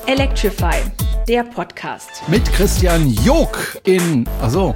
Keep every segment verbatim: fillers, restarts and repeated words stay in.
Electrify, der Podcast. Mit Christian Jog in, achso.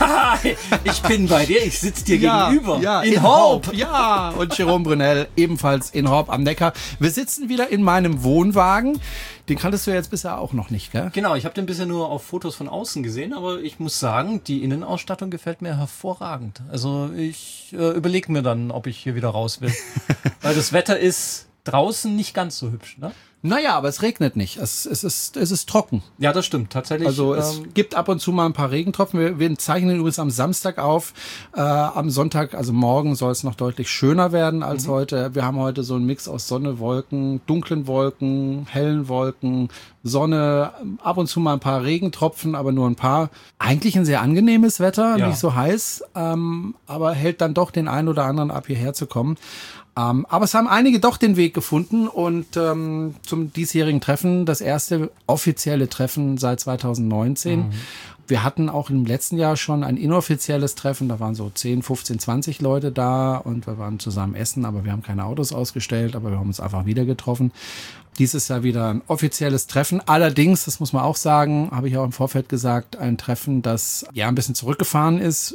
Ich bin bei dir, ich sitze dir ja, gegenüber. Ja, in, in Horb. Horb. Ja, und Jerome Brunel ebenfalls in Horb am Neckar. Wir sitzen wieder in meinem Wohnwagen. Den kanntest du ja jetzt bisher auch noch nicht, gell? Genau, ich habe den bisher nur auf Fotos von außen gesehen, aber ich muss sagen, die Innenausstattung gefällt mir hervorragend. Also ich äh, überlege mir dann, ob ich hier wieder raus will. Weil das Wetter ist draußen nicht ganz so hübsch, ne? Naja, aber es regnet nicht. Es, es, ist, es ist trocken. Ja, das stimmt, tatsächlich. Also es ähm, gibt ab und zu mal ein paar Regentropfen. Wir, wir zeichnen übrigens am Samstag auf. Äh, am Sonntag, also morgen, soll es noch deutlich schöner werden als mhm. heute. Wir haben heute so einen Mix aus Sonne, Wolken, dunklen Wolken, hellen Wolken, Sonne, ab und zu mal ein paar Regentropfen, aber nur ein paar. Eigentlich ein sehr angenehmes Wetter, ja. Nicht so heiß, ähm, aber hält dann doch den einen oder anderen ab, hierher zu kommen. Ähm, aber es haben einige doch den Weg gefunden und ähm, zum diesjährigen Treffen, das erste offizielle Treffen seit zweitausendneunzehn. Mhm. Wir hatten auch im letzten Jahr schon ein inoffizielles Treffen, da waren so zehn, fünfzehn, zwanzig Leute da und wir waren zusammen essen, aber wir haben keine Autos ausgestellt, aber wir haben uns einfach wieder getroffen. Dieses Jahr wieder ein offizielles Treffen. Allerdings, das muss man auch sagen, habe ich auch im Vorfeld gesagt, ein Treffen, das ja ein bisschen zurückgefahren ist.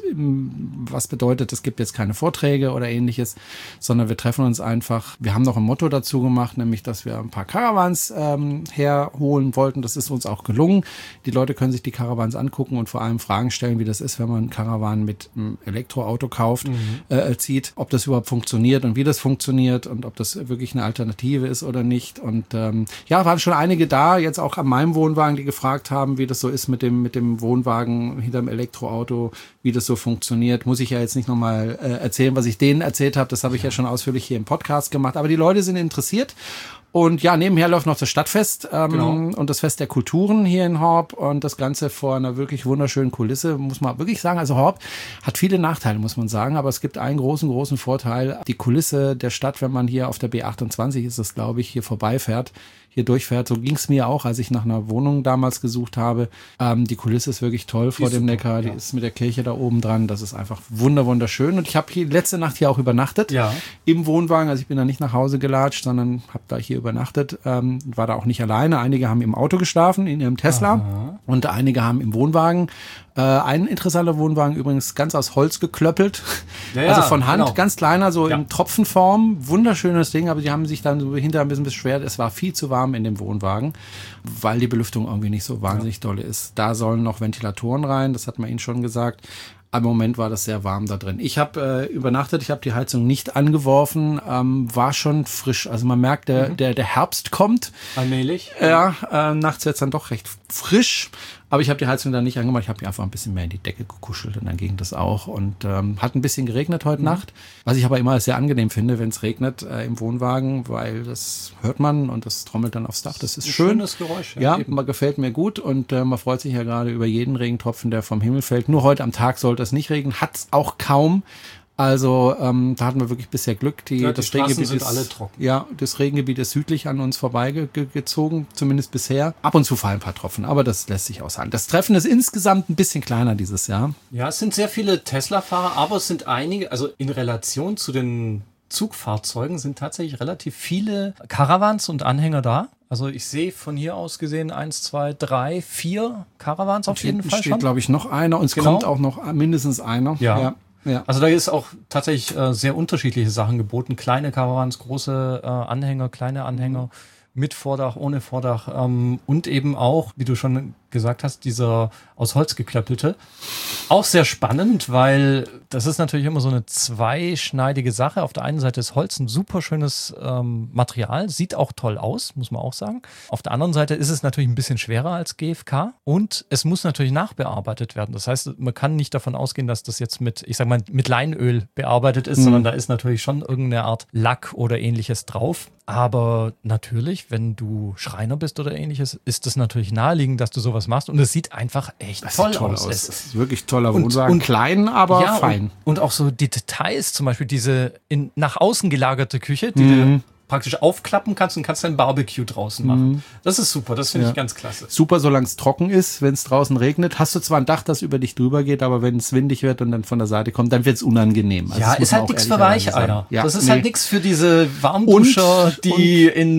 Was bedeutet, es gibt jetzt keine Vorträge oder ähnliches, sondern wir treffen uns einfach. Wir haben noch ein Motto dazu gemacht, nämlich, dass wir ein paar Caravans ähm, herholen wollten. Das ist uns auch gelungen. Die Leute können sich die Caravans angucken und vor allem Fragen stellen, wie das ist, wenn man einen Caravan mit einem Elektroauto kauft, mhm. äh, zieht, ob das überhaupt funktioniert und wie das funktioniert und ob das wirklich eine Alternative ist oder nicht. Und ähm, ja, waren schon einige da, jetzt auch an meinem Wohnwagen, die gefragt haben, wie das so ist mit dem mit dem Wohnwagen hinterm Elektroauto, wie das so funktioniert. Muss ich ja jetzt nicht nochmal äh, erzählen, was ich denen erzählt habe. Das habe ich ja schon ausführlich hier im Podcast gemacht. Aber die Leute sind interessiert. Und ja, nebenher läuft noch das Stadtfest ähm, genau. und das Fest der Kulturen hier in Horb und das Ganze vor einer wirklich wunderschönen Kulisse, muss man wirklich sagen. Also Horb hat viele Nachteile, muss man sagen, aber es gibt einen großen, großen Vorteil. Die Kulisse der Stadt, wenn man hier auf der B achtundzwanzig ist es, glaube ich, hier vorbeifährt, hier durchfährt. So ging es mir auch, als ich nach einer Wohnung damals gesucht habe. Ähm, die Kulisse ist wirklich toll vor dem Neckar. Die ja. ist mit der Kirche da oben dran. Das ist einfach wunder wunderschön. Und ich habe hier letzte Nacht hier auch übernachtet ja. im Wohnwagen. Also ich bin da nicht nach Hause gelatscht, sondern habe da hier übernachtet. Ähm, war da auch nicht alleine. Einige haben im Auto geschlafen, in ihrem Tesla. Aha. Und einige haben im Wohnwagen. Äh, ein interessanter Wohnwagen übrigens ganz aus Holz geklöppelt. Ja, also von Hand, genau. Ganz kleiner, so ja. in Tropfenform. Wunderschönes Ding, aber die haben sich dann so hinterher ein bisschen beschwert. Es war viel zu warm in dem Wohnwagen, weil die Belüftung irgendwie nicht so wahnsinnig ja. doll ist. Da sollen noch Ventilatoren rein, das hat man ihnen schon gesagt. Im Moment war das sehr warm da drin. Ich habe äh, übernachtet, ich habe die Heizung nicht angeworfen, ähm, war schon frisch. Also man merkt, der, mhm. der, der Herbst kommt. Allmählich. Ja, äh, nachts wird es dann doch recht frisch. Aber ich habe die Heizung dann nicht angemacht, ich habe die einfach ein bisschen mehr in die Decke gekuschelt und dann ging das auch. Und ähm, hat ein bisschen geregnet heute mhm. Nacht, was ich aber immer sehr angenehm finde, wenn es regnet äh, im Wohnwagen, weil das hört man und das trommelt dann aufs Dach. Das ist ein schön. Schönes Geräusch. Ja, ja man gefällt mir gut und äh, man freut sich ja gerade über jeden Regentropfen, der vom Himmel fällt. Nur heute am Tag sollte es nicht regnen, hat es auch kaum. Also ähm, da hatten wir wirklich bisher Glück. Die, ja, die das Straßen Regengebiet sind ist, alle trocken. Ja, das Regengebiet ist südlich an uns vorbeigezogen, zumindest bisher. Ab und zu fallen ein paar Tropfen, aber das lässt sich aushalten. Das Treffen ist insgesamt ein bisschen kleiner dieses Jahr. Ja, es sind sehr viele Tesla-Fahrer, aber es sind einige, also in Relation zu den Zugfahrzeugen sind tatsächlich relativ viele Caravans und Anhänger da. Also ich sehe von hier aus gesehen eins, zwei, drei, vier Caravans auf jeden Fall steht, schon. glaube ich, noch einer und es genau. kommt auch noch mindestens einer. Ja. ja. Ja. Also da ist auch tatsächlich äh, sehr unterschiedliche Sachen geboten. Kleine Caravans, große äh, Anhänger, kleine Anhänger, mit Vordach, ohne Vordach ähm, und eben auch, wie du schon gesagt hast, dieser aus Holz geklöppelte. Auch sehr spannend, weil das ist natürlich immer so eine zweischneidige Sache. Auf der einen Seite ist Holz ein super schönes ähm, Material, sieht auch toll aus, muss man auch sagen. Auf der anderen Seite ist es natürlich ein bisschen schwerer als G F K und es muss natürlich nachbearbeitet werden. Das heißt, man kann nicht davon ausgehen, dass das jetzt mit, ich sag mal, mit Leinöl bearbeitet ist, mhm. sondern da ist natürlich schon irgendeine Art Lack oder ähnliches drauf. Aber natürlich, wenn du Schreiner bist oder ähnliches, ist es natürlich naheliegend, dass du sowas machst. Und es sieht einfach echt das toll, toll aus. aus. Es das ist wirklich toller und, Wohnwagen. Und, klein, aber ja, fein. Und, und auch so die Details, zum Beispiel diese in, nach außen gelagerte Küche, die mhm. du praktisch aufklappen kannst und kannst dein Barbecue draußen machen. Mhm. Das ist super, das finde ja. ich ganz klasse. Super, solange es trocken ist, wenn es draußen regnet. Hast du zwar ein Dach, das über dich drüber geht, aber wenn es windig wird und dann von der Seite kommt, dann wird es unangenehm. Also ja, ist halt nichts für Weicheier. Ja, das ist nee. halt nichts für diese Warmduscher, und, die und, in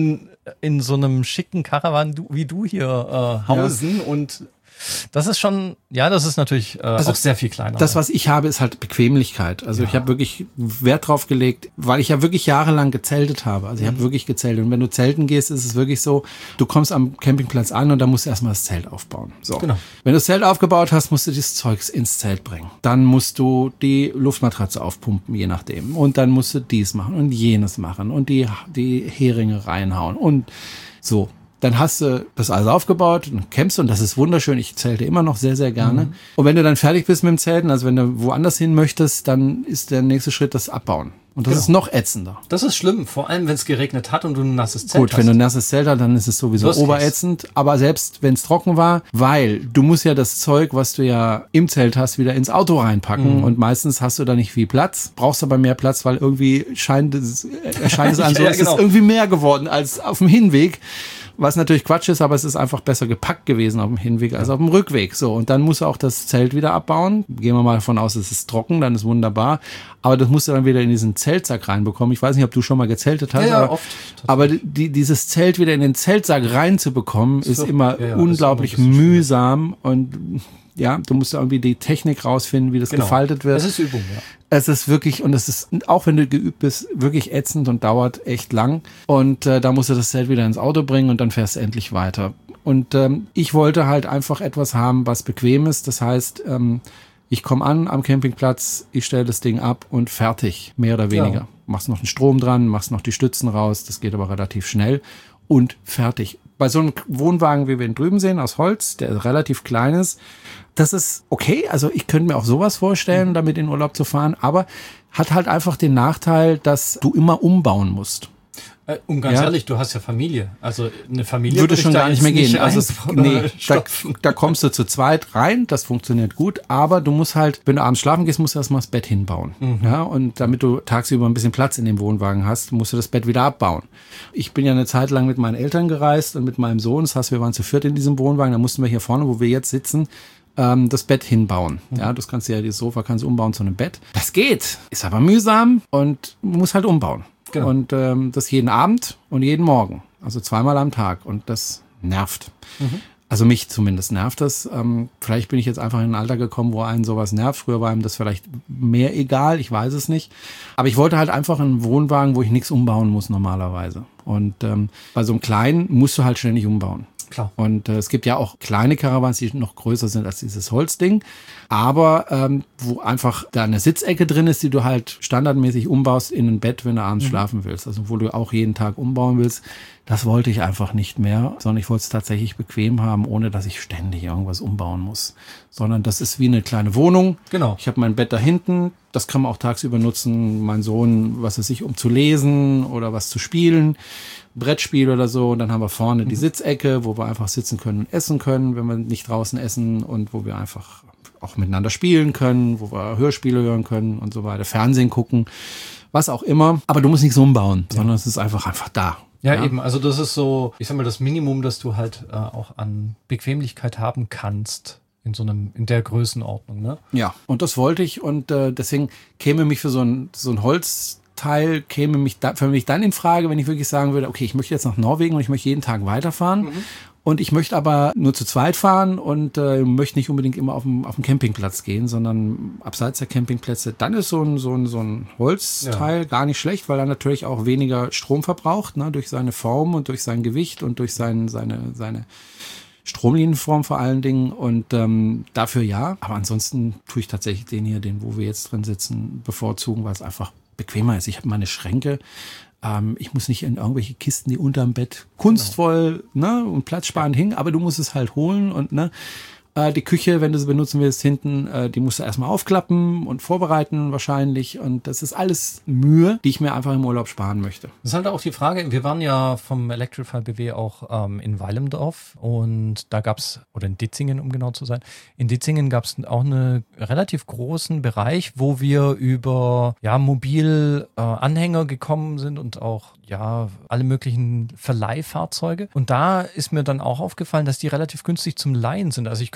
in so einem schicken Caravan du, wie du hier äh, hausen ja. und das ist schon, ja, das ist natürlich äh, also auch sehr viel kleiner. Das, was ich habe, ist halt Bequemlichkeit. Also ja. ich habe wirklich Wert drauf gelegt, weil ich ja wirklich jahrelang gezeltet habe. Also ich mhm. habe wirklich gezeltet. Und wenn du zelten gehst, ist es wirklich so, du kommst am Campingplatz an und dann musst du erstmal das Zelt aufbauen. So. Genau. Wenn du das Zelt aufgebaut hast, musst du dieses Zeugs ins Zelt bringen. Dann musst du die Luftmatratze aufpumpen, je nachdem. Und dann musst du dies machen und jenes machen und die, die Heringe reinhauen und so. Dann hast du das alles aufgebaut und campst und das ist wunderschön. Ich zelte immer noch sehr, sehr gerne. Mhm. Und wenn du dann fertig bist mit dem Zelten, also wenn du woanders hin möchtest, dann ist der nächste Schritt das Abbauen. Und das genau. ist noch ätzender. Das ist schlimm, vor allem wenn es geregnet hat und du ein nasses Zelt Gut, hast. Gut, wenn du ein nasses Zelt hast, dann ist es sowieso oberätzend. Aber selbst wenn es trocken war, weil du musst ja das Zeug, was du ja im Zelt hast, wieder ins Auto reinpacken. Mhm. Und meistens hast du da nicht viel Platz, brauchst aber mehr Platz, weil irgendwie scheint es, erscheint es an so, ja, es genau. ist irgendwie mehr geworden als auf dem Hinweg. Was natürlich Quatsch ist, aber es ist einfach besser gepackt gewesen auf dem Hinweg als auf dem Rückweg. So, und dann musst du auch das Zelt wieder abbauen. Gehen wir mal davon aus, es ist trocken, dann ist wunderbar. Aber das musst du dann wieder in diesen Zeltsack reinbekommen. Ich weiß nicht, ob du schon mal gezeltet hast. Ja, ja aber, oft. Aber die, dieses Zelt wieder in den Zeltsack reinzubekommen, ist so, immer ja, ja, unglaublich ist immer mühsam. Und ja, du musst irgendwie die Technik rausfinden, wie das genau. gefaltet wird. Es ist Übung, ja. Es ist wirklich, und es ist, auch wenn du geübt bist, wirklich ätzend und dauert echt lang. Und äh, da musst du das Zelt wieder ins Auto bringen und dann fährst du endlich weiter. Und ähm, ich wollte halt einfach etwas haben, was bequem ist. Das heißt, ähm, ich komme an am Campingplatz, ich stelle das Ding ab und fertig, mehr oder weniger. Ja. Machst noch den Strom dran, machst noch die Stützen raus, das geht aber relativ schnell und fertig. Bei so einem Wohnwagen, wie wir ihn drüben sehen, aus Holz, der relativ klein ist, das ist okay. Also ich könnte mir auch sowas vorstellen, damit in Urlaub zu fahren, aber hat halt einfach den Nachteil, dass du immer umbauen musst. Äh, und ganz ja. ehrlich, du hast ja Familie. Also eine Familie würde schon gar nicht mehr gehen. Also nee, da, stopfen. da kommst du zu zweit rein, das funktioniert gut, aber du musst halt, wenn du abends schlafen gehst, musst du erstmal das Bett hinbauen. Mhm. Ja, und damit du tagsüber ein bisschen Platz in dem Wohnwagen hast, musst du das Bett wieder abbauen. Ich bin ja eine Zeit lang mit meinen Eltern gereist und mit meinem Sohn, das heißt, wir waren zu viert in diesem Wohnwagen, da mussten wir hier vorne, wo wir jetzt sitzen, ähm, das Bett hinbauen. Mhm. Ja, das kannst du ja, das Sofa kannst du umbauen zu einem Bett. Das geht, ist aber mühsam und muss halt umbauen. Genau. Und ähm, das jeden Abend und jeden Morgen. Also zweimal am Tag. Und das nervt. Mhm. Also mich zumindest nervt das. Ähm, vielleicht bin ich jetzt einfach in ein Alter gekommen, wo einen sowas nervt. Früher war einem das vielleicht mehr egal. Ich weiß es nicht. Aber ich wollte halt einfach einen Wohnwagen, wo ich nichts umbauen muss normalerweise. Und ähm, bei so einem kleinen musst du halt ständig umbauen. Klar. Und äh, es gibt ja auch kleine Caravans, die noch größer sind als dieses Holzding, aber ähm, wo einfach da eine Sitzecke drin ist, die du halt standardmäßig umbaust in ein Bett, wenn du abends mhm. schlafen willst. Also wo du auch jeden Tag umbauen willst. Das wollte ich einfach nicht mehr, sondern ich wollte es tatsächlich bequem haben, ohne dass ich ständig irgendwas umbauen muss. Sondern das ist wie eine kleine Wohnung. Genau. Ich habe mein Bett da hinten, das kann man auch tagsüber nutzen. Mein Sohn, was weiß ich, um zu lesen oder was zu spielen. Brettspiel oder so. Und dann haben wir vorne mhm. die Sitzecke, wo wir einfach sitzen können und essen können, wenn wir nicht draußen essen und wo wir einfach auch miteinander spielen können, wo wir Hörspiele hören können und so weiter, Fernsehen gucken, was auch immer. Aber du musst nichts umbauen, ja. sondern es ist einfach einfach da. Ja, ja, eben. Also das ist so, ich sag mal, das Minimum, das du halt äh, auch an Bequemlichkeit haben kannst in so einem, in der Größenordnung, ne? Ja, und das wollte ich und äh, deswegen käme mich für so ein, so ein Holz Teil käme mich da, für mich dann in Frage, wenn ich wirklich sagen würde, okay, ich möchte jetzt nach Norwegen und ich möchte jeden Tag weiterfahren. Mhm. Und ich möchte aber nur zu zweit fahren und äh, möchte nicht unbedingt immer auf dem, auf dem Campingplatz gehen, sondern abseits der Campingplätze. Dann ist so ein, so ein, so ein Holzteil ja. gar nicht schlecht, weil er natürlich auch weniger Strom verbraucht, ne, durch seine Form und durch sein Gewicht und durch sein, seine, seine Stromlinienform vor allen Dingen. Und ähm, dafür ja. Aber ansonsten tue ich tatsächlich den hier, den, wo wir jetzt drin sitzen, bevorzugen, weil es einfach bequemer ist. Ich habe meine Schränke. Ähm, ich muss nicht in irgendwelche Kisten, die unterm Bett kunstvoll genau. ne, und platzsparend hingen, aber du musst es halt holen und ne, äh, die Küche, wenn du sie benutzen willst, hinten, äh, die musst du erstmal aufklappen und vorbereiten wahrscheinlich und das ist alles Mühe, die ich mir einfach im Urlaub sparen möchte. Das ist halt auch die Frage, wir waren ja vom Electrify B W auch ähm, in Weilendorf und da gab's, oder in Ditzingen, um genau zu sein, in Ditzingen gab's auch einen relativ großen Bereich, wo wir über ja mobil äh, Anhänger gekommen sind und auch ja alle möglichen Verleihfahrzeuge und da ist mir dann auch aufgefallen, dass die relativ günstig zum Leihen sind. Also ich könnte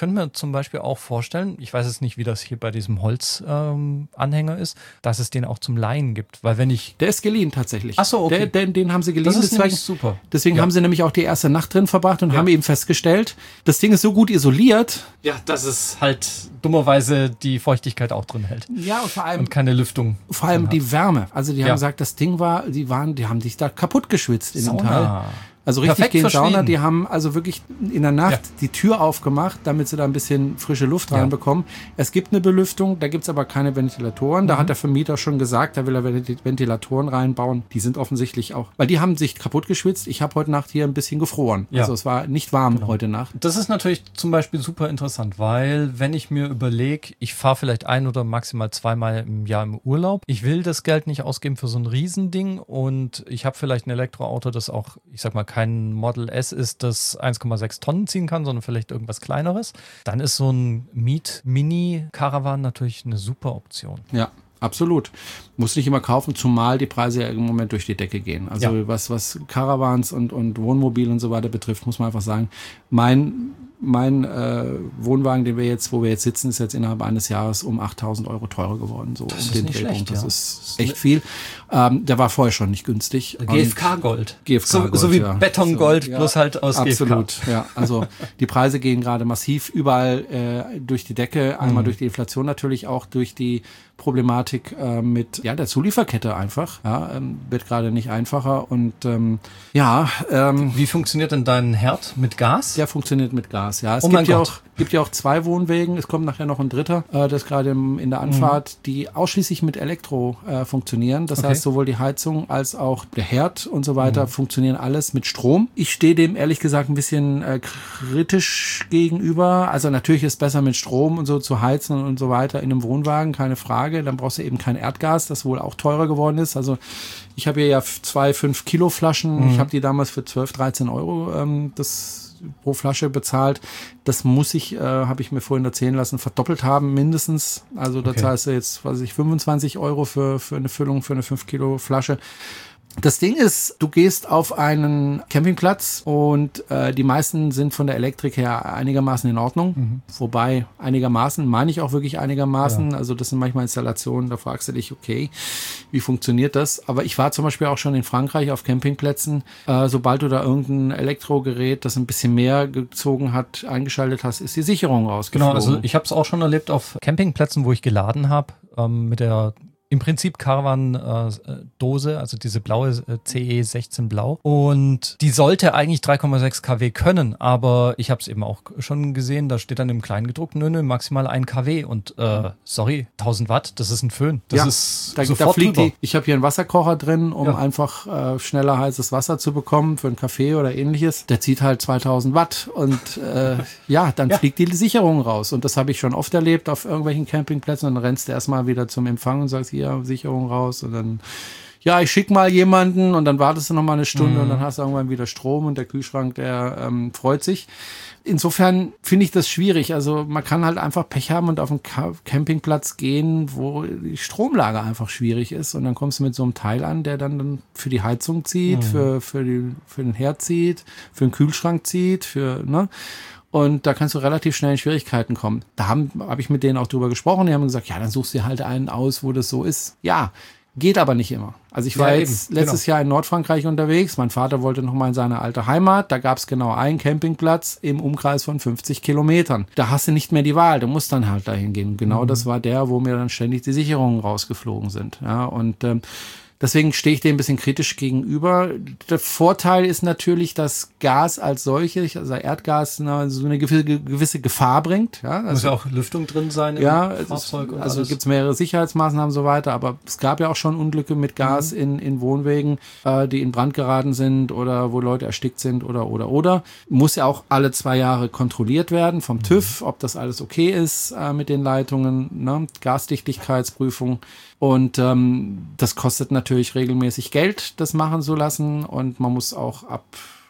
könnte mir zum Beispiel auch vorstellen, ich weiß jetzt nicht, wie das hier bei diesem Holzanhänger ähm, ist, dass es den auch zum Leihen gibt. Weil wenn ich... Der ist geliehen tatsächlich. Ach so, okay. Der, den, den haben sie geliehen. Das ist deswegen, super. Deswegen ja. haben sie nämlich auch die erste Nacht drin verbracht und ja. haben eben festgestellt, das Ding ist so gut isoliert. Ja, dass es halt dummerweise die Feuchtigkeit auch drin hält. Ja, und vor allem... Und keine Lüftung. Vor allem die Wärme. Also die haben ja. gesagt, das Ding war, die waren, die haben sich da kaputt geschwitzt in Sauna. dem Teil. Also richtig Perfekt gegen für Sauna, Schweden. die haben also wirklich in der Nacht Ja. die Tür aufgemacht, damit sie da ein bisschen frische Luft Ja. reinbekommen. Es gibt eine Belüftung, da gibt's aber keine Ventilatoren. Mhm. Da hat der Vermieter schon gesagt, da will er Ventilatoren reinbauen. Die sind offensichtlich auch, weil die haben sich kaputt geschwitzt. Ich habe heute Nacht hier ein bisschen gefroren. Ja. Also es war nicht warm Genau. heute Nacht. Das ist natürlich zum Beispiel super interessant, weil wenn ich mir überlege, ich fahre vielleicht ein oder maximal zweimal im Jahr im Urlaub, ich will das Geld nicht ausgeben für so ein Riesending und ich habe vielleicht ein Elektroauto, das auch, ich sag mal, kein Model S ist, das eins Komma sechs Tonnen ziehen kann, sondern vielleicht irgendwas Kleineres, dann ist so ein Miet-Mini-Caravan natürlich eine super Option. Ja. Absolut. Muss nicht immer kaufen, zumal die Preise ja im Moment durch die Decke gehen. Also Ja. was, was Caravans und, und Wohnmobil und so weiter betrifft, muss man einfach sagen, mein, mein äh, Wohnwagen, den wir jetzt, wo wir jetzt sitzen, ist jetzt innerhalb eines Jahres um achttausend Euro teurer geworden. So Das um ist den nicht Drehpunkt. schlecht, Das ja. ist echt viel. Ähm, der war vorher schon nicht günstig. G F K-Gold. G F K So, Gold, so wie ja. Betongold, So, ja. bloß halt aus Absolut, G F K. ja. Also die Preise gehen gerade massiv überall äh, durch die Decke. Einmal Mhm. durch die Inflation natürlich, auch durch die Problematik äh, mit ja der Zulieferkette einfach. Ja, ähm, wird gerade nicht einfacher und ähm, ja. Ähm, Wie funktioniert denn dein Herd mit Gas? der funktioniert mit Gas. Ja, es Oh mein gibt ja Gott. auch gibt ja auch zwei Wohnwägen. Es kommt nachher noch ein dritter, äh, das gerade im, in der Anfahrt, die ausschließlich mit Elektro äh, funktionieren. Das Okay. heißt, sowohl die Heizung als auch der Herd und so weiter funktionieren alles mit Strom. Ich stehe dem ehrlich gesagt ein bisschen äh, kritisch gegenüber. Also natürlich ist es besser mit Strom und so zu heizen und so weiter in einem Wohnwagen, keine Frage. Dann brauchst du eben kein Erdgas, das wohl auch teurer geworden ist. Also ich habe hier ja zwei fünf Kilo Flaschen. Mhm. Ich habe die damals für zwölf, dreizehn Euro ähm, das pro Flasche bezahlt. Das muss ich, äh, habe ich mir vorhin erzählen lassen, verdoppelt haben mindestens. Also da Okay. zahlst du jetzt, weiß ich, fünfundzwanzig Euro für, für eine Füllung, für eine fünf Kilo Flasche. Das Ding ist, du gehst auf einen Campingplatz und äh, die meisten sind von der Elektrik her einigermaßen in Ordnung. Mhm. Wobei einigermaßen, meine ich auch wirklich einigermaßen. Ja. Also das sind manchmal Installationen, da fragst du dich, okay, wie funktioniert das? Aber ich war zum Beispiel auch schon in Frankreich auf Campingplätzen. Äh, sobald du da irgendein Elektrogerät, das ein bisschen mehr gezogen hat, eingeschaltet hast, ist die Sicherung rausgeflogen. Genau, also ich habe es auch schon erlebt auf Campingplätzen, wo ich geladen habe, ähm, mit der im Prinzip Caravan-Dose, also diese blaue äh, C E sechzehn Blau. Und die sollte eigentlich drei Komma sechs Kilowatt können, aber ich habe es eben auch schon gesehen, da steht dann im Kleingedruckten, nö, nö, maximal ein Kilowatt. Und äh, sorry, tausend Watt, das ist ein Föhn. Das ja, ist da, sofort da fliegt drüber. die. Ich habe hier einen Wasserkocher drin, um Ja. einfach äh, schneller heißes Wasser zu bekommen für einen Kaffee oder ähnliches. Der zieht halt zweitausend Watt und äh, ja, dann Ja. fliegt die Sicherung raus. Und das habe ich schon oft erlebt auf irgendwelchen Campingplätzen. Und dann rennst du erstmal wieder zum Empfang und sagst, hier, Sicherung raus. Und dann, ja, ich schick mal jemanden und dann wartest du noch mal eine Stunde Mhm. und dann hast du irgendwann wieder Strom und der Kühlschrank, der ähm, freut sich. Insofern finde ich das schwierig. Also man kann halt einfach Pech haben und auf einen Ka- Campingplatz gehen, wo die Stromlage einfach schwierig ist. Und dann kommst du mit so einem Teil an, der dann, dann für die Heizung zieht, Mhm. für, für, die, für den Herd zieht, für den Kühlschrank zieht, für, ne? Und da kannst du relativ schnell in Schwierigkeiten kommen. Da habe hab ich mit denen auch drüber gesprochen. Die haben gesagt, ja, dann suchst du dir halt einen aus, wo das so ist. Ja, geht aber nicht immer. Also ich war Ja, jetzt eben, letztes Jahr in Nordfrankreich unterwegs. Mein Vater wollte noch mal in seine alte Heimat. Da gab es genau einen Campingplatz im Umkreis von fünfzig Kilometern. Da hast du nicht mehr die Wahl. Du musst dann halt dahin gehen. Genau Mhm. das war der, wo mir dann ständig die Sicherungen rausgeflogen sind. Ja, und ähm, deswegen stehe ich dem ein bisschen kritisch gegenüber. Der Vorteil ist natürlich, dass Gas als solches, also Erdgas, na, so eine gewisse, gewisse Gefahr bringt. Ja, Muss also, ja auch Lüftung drin sein im ja, es ist, Fahrzeug und also alles. gibt es mehrere Sicherheitsmaßnahmen und so weiter, aber es gab ja auch schon Unglücke mit Gas Mhm. in, in Wohnwegen, äh, die in Brand geraten sind oder wo Leute erstickt sind oder, oder, oder. Muss ja auch alle zwei Jahre kontrolliert werden vom TÜV, ob das alles okay ist äh, mit den Leitungen, ne? Gasdichtigkeitsprüfung. Und ähm, das kostet natürlich regelmäßig Geld, das machen zu lassen. Und man muss auch ab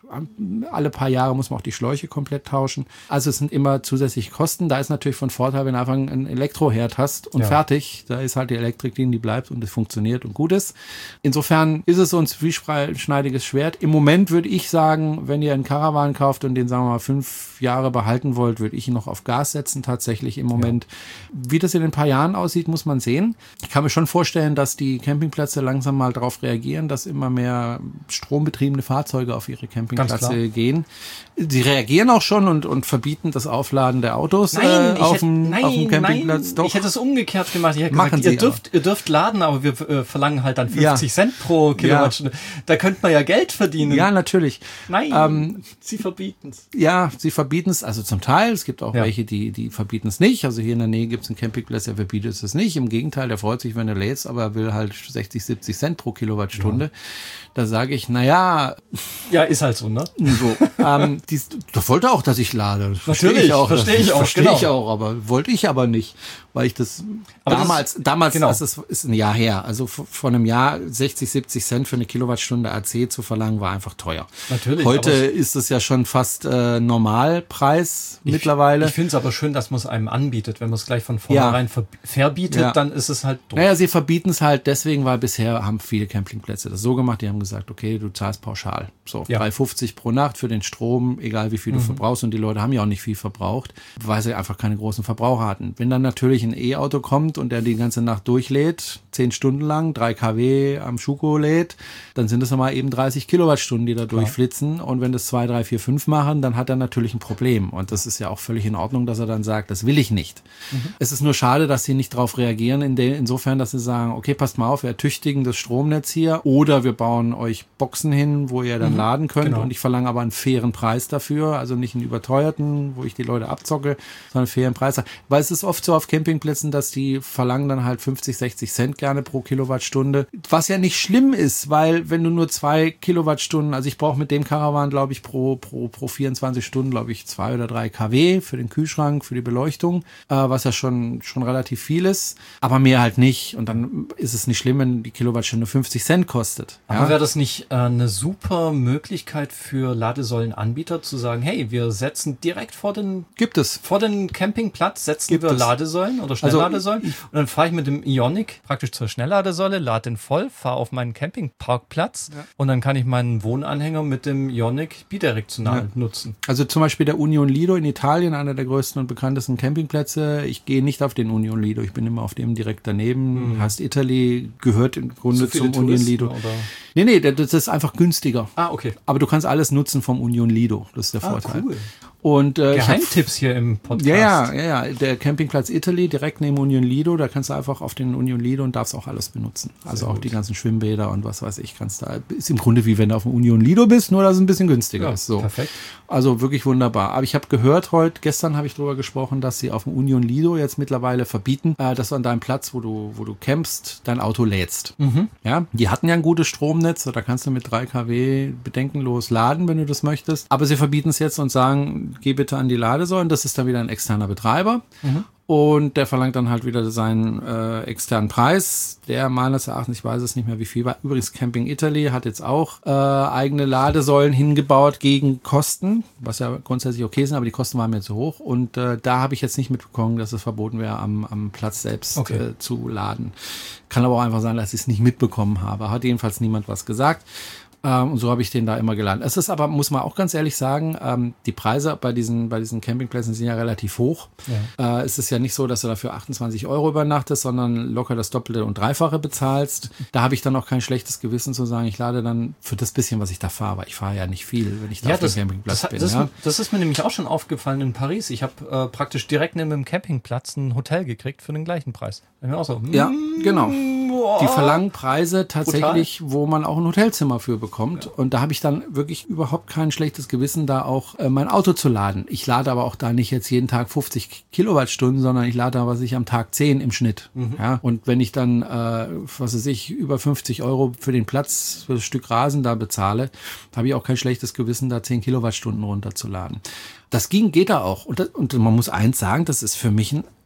alle paar Jahre muss man auch die Schläuche komplett tauschen. Also es sind immer zusätzliche Kosten. Da ist natürlich von Vorteil, wenn du einfach einen Elektroherd hast und ja. fertig. Da ist halt die Elektrik drin, die bleibt und es funktioniert und gut ist. Insofern ist es so ein zwieschneidiges Schwert. Im Moment würde ich sagen, wenn ihr einen Caravan kauft und den, sagen wir mal, fünf Jahre behalten wollt, würde ich ihn noch auf Gas setzen, tatsächlich im Moment. Ja. Wie das in ein paar Jahren aussieht, muss man sehen. Ich kann mir schon vorstellen, dass die Campingplätze langsam mal darauf reagieren, dass immer mehr strombetriebene Fahrzeuge auf ihre Campingplätze gehen. Sie reagieren auch schon und, und verbieten das Aufladen der Autos nein, äh, auf, hätte, dem, nein, auf dem Campingplatz. Nein, Doch. Ich hätte es umgekehrt gemacht. Ich hätte Machen gesagt, Sie ihr dürft, ihr dürft laden, aber wir äh, verlangen halt dann fünfzig ja. Cent pro Kilowattstunde. Ja. Da könnte man ja Geld verdienen. Ja, natürlich. Nein, ähm, sie verbieten es. Ja, sie verbieten es, also zum Teil. Es gibt auch ja. welche, die, die verbieten es nicht. Also hier in der Nähe gibt es einen Campingplatz, der verbietet es nicht. Im Gegenteil, der freut sich, wenn er lädst, aber er will halt sechzig, siebzig Cent pro Kilowattstunde. Ja. Da sage ich, naja. Ja, ist halt so, ne? So, ähm, die, das wollte auch, dass ich lade. Verstehe ich auch. Verstehe ich auch. Verstehe ich auch, aber wollte ich aber nicht, weil ich das aber damals, das, damals, genau. das ist, ist ein Jahr her. Also vor einem Jahr sechzig, siebzig Cent für eine Kilowattstunde A C zu verlangen, war einfach teuer. Natürlich. Heute ist es ja schon fast äh, Normalpreis ich, mittlerweile. Ich finde es aber schön, dass man es einem anbietet. Wenn man es gleich von vornherein ja. verbietet, ja. dann ist es halt doof. Naja, sie verbieten es halt deswegen, weil bisher haben viele Campingplätze das so gemacht, die haben gesagt, okay, du zahlst pauschal. So, ja. drei fünfzig pro Nacht für den Strom, egal wie viel du mhm. verbrauchst. Und die Leute haben ja auch nicht viel verbraucht, weil sie einfach keine großen Verbraucher hatten. Wenn dann natürlich ein E-Auto kommt und der die ganze Nacht durchlädt, zehn Stunden lang, drei Kilowatt am Schuko lädt, dann sind es nochmal eben dreißig Kilowattstunden, die da Klar. durchflitzen. Und wenn das zwei, drei, vier, fünf machen, dann hat er natürlich ein Problem. Und das ist ja auch völlig in Ordnung, dass er dann sagt, das will ich nicht. Mhm. Es ist nur schade, dass sie nicht darauf reagieren, in de, insofern, dass sie sagen, okay, passt mal auf, wir ertüchtigen das Stromnetz hier oder wir bauen euch Boxen hin, wo ihr dann mhm. laden könnt. Genau. Und ich verlange aber einen fairen Preis dafür, also nicht einen überteuerten, wo ich die Leute abzocke, sondern einen fairen Preis. Weil es ist oft so auf Campingplätzen, dass die verlangen dann halt fünfzig, sechzig Cent gerne pro Kilowattstunde. Was ja nicht schlimm ist, weil wenn du nur zwei Kilowattstunden, also ich brauche mit dem Caravan, glaube ich, pro, pro, pro vierundzwanzig Stunden, glaube ich, zwei oder drei Kilowatt für den Kühlschrank, für die Beleuchtung, äh, was ja schon, schon relativ viel ist, aber mehr halt nicht. Und dann ist es nicht schlimm, wenn die Kilowattstunde fünfzig Cent kostet. Aber ja? wäre das nicht äh, eine super Möglichkeit für Ladesäulenanbieter zu sagen, hey, wir setzen direkt vor den, gibt es. vor den Campingplatz, setzen Gibt wir es. Ladesäulen oder Schnellladesäulen also, und dann fahre ich mit dem Ioniq praktisch zur Schnellladesäule, lade den voll, fahre auf meinen Campingparkplatz ja. und dann kann ich meinen Wohnanhänger mit dem Ioniq bidirektional ja. nutzen. Also zum Beispiel der Union Lido in Italien, einer der größten und bekanntesten Campingplätze. Ich gehe nicht auf den Union Lido, ich bin immer auf dem direkt daneben. Mhm. Heißt Italy, gehört im Grunde zum Touristen, Union Lido. Oder? Nee, nee, das ist einfach günstiger. Ah, okay. Aber du kannst alles nutzen vom Union Lido, das ist der ah, Vorteil. Cool. Und, äh, Geheimtipps hier im Podcast. Ja, ja, ja, der Campingplatz Italy, direkt neben Union Lido, da kannst du einfach auf den Union Lido und darfst auch alles benutzen. Also Sehr auch gut. Die ganzen Schwimmbäder und was weiß ich, kannst da, ist im Grunde wie wenn du auf dem Union Lido bist, nur dass es ein bisschen günstiger ja, ist. So. Perfekt. Also wirklich wunderbar. Aber ich habe gehört heute, gestern habe ich drüber gesprochen, dass sie auf dem Union Lido jetzt mittlerweile verbieten, äh, dass du an deinem Platz, wo du, wo du campst, dein Auto lädst. Mhm. Ja, die hatten ja ein gutes Stromnetz, da kannst du mit drei Kilowatt bedenkenlos laden, wenn du das möchtest. Aber sie verbieten es jetzt und sagen, geh bitte an die Ladesäulen, das ist dann wieder ein externer Betreiber. Mhm. Und der verlangt dann halt wieder seinen äh, externen Preis, der meines Erachtens, ich weiß es nicht mehr wie viel war. Übrigens Camping Italy hat jetzt auch äh, eigene Ladesäulen hingebaut gegen Kosten, was ja grundsätzlich okay sind, aber die Kosten waren mir zu hoch. Und äh, da habe ich jetzt nicht mitbekommen, dass es verboten wäre, am, am Platz selbst okay. äh, zu laden. Kann aber auch einfach sein, dass ich es nicht mitbekommen habe. Hat jedenfalls niemand was gesagt. Ähm, und so habe ich den da immer geladen. Es ist aber, muss man auch ganz ehrlich sagen, ähm, die Preise bei diesen, bei diesen Campingplätzen sind ja relativ hoch. Ja. Äh, es ist ja nicht so, dass du dafür achtundzwanzig Euro übernachtest, sondern locker das Doppelte und Dreifache bezahlst. Da habe ich dann auch kein schlechtes Gewissen zu sagen, ich lade dann für das bisschen, was ich da fahre, weil ich fahre ja nicht viel, wenn ich da ja, auf das, dem Campingplatz das, bin. Das, ja. das ist mir nämlich auch schon aufgefallen in Paris. Ich habe äh, praktisch direkt neben dem Campingplatz ein Hotel gekriegt für den gleichen Preis. Auch so, ja, genau. Boah. Die verlangen Preise tatsächlich, Total. wo man auch ein Hotelzimmer für bekommt. Ja. Und da habe ich dann wirklich überhaupt kein schlechtes Gewissen, da auch äh, mein Auto zu laden. Ich lade aber auch da nicht jetzt jeden Tag fünfzig Kilowattstunden, sondern ich lade da, was ich am Tag zehn im Schnitt. Mhm. Ja, und wenn ich dann, äh, was weiß ich, über fünfzig Euro für den Platz, für das Stück Rasen da bezahle, habe ich auch kein schlechtes Gewissen, da zehn Kilowattstunden runterzuladen. Das ging, geht da auch. Und, das, und man muss eins sagen, das ist für mich ein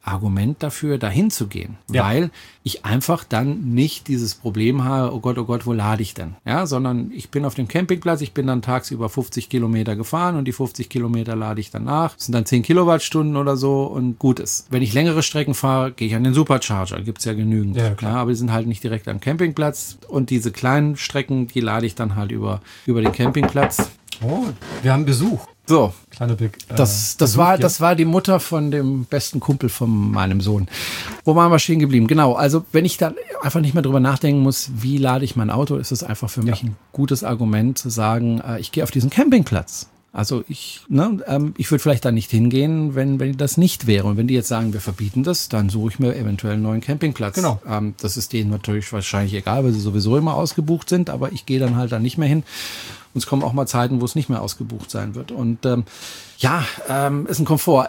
Argument dafür, dahin zu gehen, Ja. weil ich einfach dann nicht dieses Problem habe, oh Gott, oh Gott, wo lade ich denn? Ja, sondern ich bin auf dem Campingplatz, ich bin dann tagsüber fünfzig Kilometer gefahren und die fünfzig Kilometer lade ich dann nach. Das sind dann zehn Kilowattstunden oder so und gut ist. Wenn ich längere Strecken fahre, gehe ich an den Supercharger, gibt's ja genügend. Ja, klar. Ja, aber die sind halt nicht direkt am Campingplatz und diese kleinen Strecken, die lade ich dann halt über, über den Campingplatz. Oh, wir haben Besuch. So, Kleine Be- äh, das, das, Besuch war, hier. das war die Mutter von dem besten Kumpel von meinem Sohn. Wo waren wir stehen geblieben? Genau, also wenn ich dann einfach nicht mehr drüber nachdenken muss, wie lade ich mein Auto, ist es einfach für mich Ja. ein gutes Argument zu sagen, äh, ich gehe auf diesen Campingplatz. Also ich, ne, ähm, ich würde vielleicht da nicht hingehen, wenn, wenn das nicht wäre. Und wenn die jetzt sagen, wir verbieten das, dann suche ich mir eventuell einen neuen Campingplatz. Genau. Ähm, das ist denen natürlich wahrscheinlich egal, weil sie sowieso immer ausgebucht sind, aber ich gehe dann halt da nicht mehr hin. Und es kommen auch mal Zeiten, wo es nicht mehr ausgebucht sein wird. Und ähm, ja, ähm, ist ein Komfort.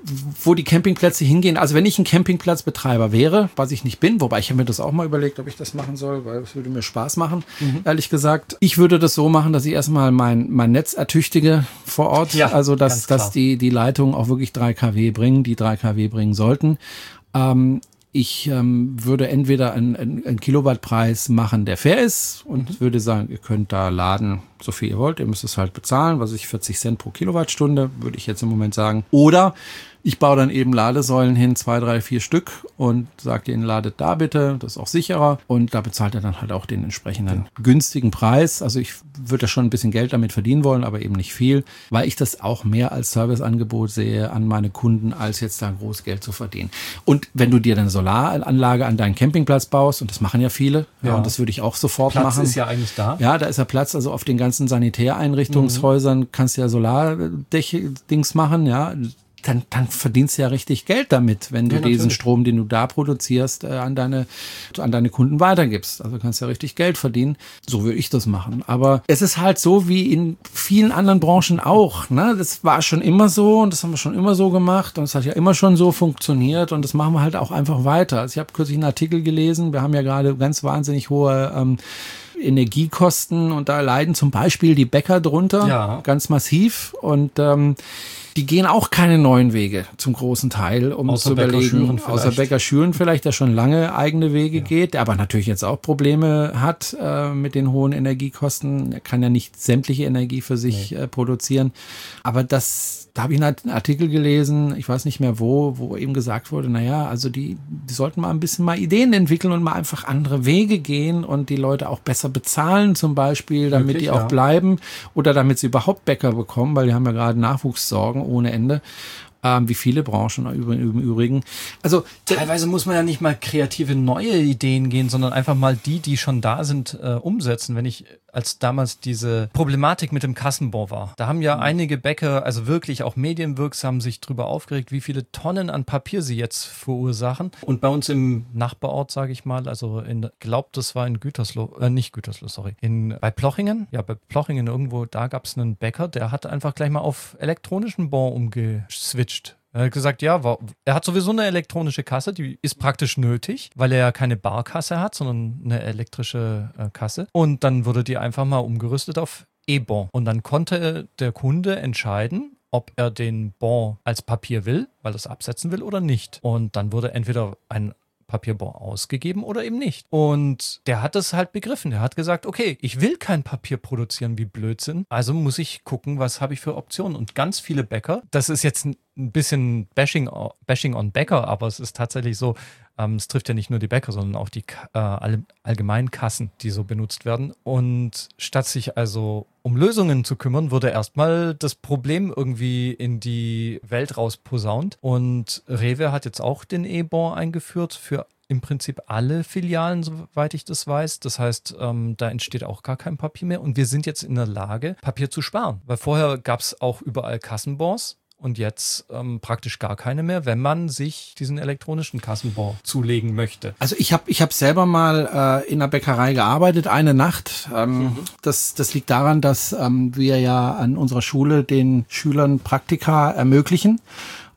Wo die Campingplätze hingehen, also wenn ich ein Campingplatzbetreiber wäre, was ich nicht bin, wobei ich habe mir das auch mal überlegt, ob ich das machen soll, weil es würde mir Spaß machen, mhm. ehrlich gesagt. Ich würde das so machen, dass ich erstmal mein, mein Netz ertüchtige vor Ort, Ja, also dass, ganz klar. dass die, die Leitungen auch wirklich drei Kilowatt bringen, die drei Kilowatt bringen sollten. Ähm, Ich ähm, würde entweder einen, einen, einen Kilowattpreis machen, der fair ist und mhm. würde sagen, ihr könnt da laden, so viel ihr wollt, ihr müsst es halt bezahlen, was ich vierzig Cent pro Kilowattstunde, würde ich jetzt im Moment sagen. Oder ich baue dann eben Ladesäulen hin, zwei, drei, vier Stück und sage denen, ladet da bitte, das ist auch sicherer und da bezahlt er dann halt auch den entsprechenden günstigen Preis. Also ich würde da schon ein bisschen Geld damit verdienen wollen, aber eben nicht viel, weil ich das auch mehr als Serviceangebot sehe an meine Kunden, als jetzt da groß Geld zu verdienen. Und wenn du dir dann eine Solaranlage an deinen Campingplatz baust, und das machen ja viele, ja, Ja. und das würde ich auch sofort Platz machen. ist ja eigentlich da. Ja, da ist ja Platz, also auf den ganzen Sanitäreinrichtungshäusern mhm. kannst du ja Solardings machen, ja. Dann, dann verdienst du ja richtig Geld damit, wenn du Ja, diesen natürlich. Strom, den du da produzierst, äh, an deine, an deine Kunden weitergibst. Also kannst ja richtig Geld verdienen. So würde ich das machen. Aber es ist halt so wie in vielen anderen Branchen auch, ne? Das war schon immer so und das haben wir schon immer so gemacht und es hat ja immer schon so funktioniert und das machen wir halt auch einfach weiter. Also ich habe kürzlich einen Artikel gelesen. Wir haben ja gerade ganz wahnsinnig hohe ähm, Energiekosten und da leiden zum Beispiel die Bäcker drunter, Ja. ganz massiv und ähm, die gehen auch keine neuen Wege zum großen Teil, um Außer zu Bäcker überlegen, Schüren vielleicht. außer Bäcker Schüren vielleicht, der schon lange eigene Wege geht, der aber natürlich jetzt auch Probleme hat äh, mit den hohen Energiekosten. Er kann ja nicht sämtliche Energie für sich äh, produzieren. Aber das, da habe ich einen Artikel gelesen, ich weiß nicht mehr wo, wo eben gesagt wurde, naja, also die, die sollten mal ein bisschen mal Ideen entwickeln und mal einfach andere Wege gehen und die Leute auch besser bezahlen zum Beispiel, damit Wirklich, die auch ja. bleiben oder damit sie überhaupt Bäcker bekommen, weil die haben ja gerade Nachwuchssorgen ohne Ende, ähm, wie viele Branchen im Übrigen. Also Teilweise muss man ja nicht mal kreative neue Ideen gehen, sondern einfach mal die, die schon da sind, äh, umsetzen. Wenn ich als damals diese Problematik mit dem Kassenbon war, da haben ja mhm. einige Bäcker, also wirklich auch medienwirksam, sich drüber aufgeregt, wie viele Tonnen an Papier sie jetzt verursachen. Und bei uns im Nachbarort, sage ich mal, also in, glaubt, das war in Gütersloh, äh, nicht Gütersloh, sorry, in bei Plochingen, ja bei Plochingen irgendwo, da gab es einen Bäcker, der hat einfach gleich mal auf elektronischen Bon umgeswitcht. Er hat gesagt, ja, war, er hat sowieso eine elektronische Kasse, die ist praktisch nötig, weil er ja keine Barkasse hat, sondern eine elektrische äh, Kasse. Und dann wurde die einfach mal umgerüstet auf E-Bon. Und dann konnte der Kunde entscheiden, ob er den Bon als Papier will, weil er es absetzen will oder nicht. Und dann wurde entweder ein Papierbon ausgegeben oder eben nicht. Und der hat es halt begriffen. Der hat gesagt, okay, ich will kein Papier produzieren wie Blödsinn, also muss ich gucken, was habe ich für Optionen. Und ganz viele Bäcker, das ist jetzt ein bisschen Bashing, Bashing on Bäcker, aber es ist tatsächlich so, ähm, es trifft ja nicht nur die Bäcker, sondern auch die äh, all, allgemeinen Kassen, die so benutzt werden. Und statt sich also um Lösungen zu kümmern, wurde erstmal das Problem irgendwie in die Welt rausposaunt. Und Rewe hat jetzt auch den E-Bon eingeführt für im Prinzip alle Filialen, soweit ich das weiß. Das heißt, ähm, da entsteht auch gar kein Papier mehr. Und wir sind jetzt in der Lage, Papier zu sparen. Weil vorher gab es auch überall Kassenbons. Und jetzt ähm, praktisch gar keine mehr, wenn man sich diesen elektronischen Kassenbon zulegen möchte. Also ich habe ich hab selber mal äh, in einer Bäckerei gearbeitet, eine Nacht. Ähm, mhm. das, das liegt daran, dass ähm, wir ja an unserer Schule den Schülern Praktika ermöglichen.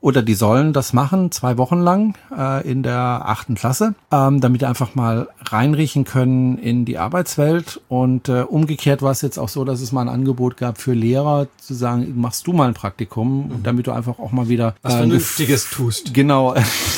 oder die sollen das machen, zwei Wochen lang äh, in der achten Klasse, ähm, damit die einfach mal reinriechen können in die Arbeitswelt. Und äh, umgekehrt war es jetzt auch so, dass es mal ein Angebot gab für Lehrer, zu sagen, machst du mal ein Praktikum, mhm. damit du einfach auch mal wieder was äh, Vernünftiges tust. Genau.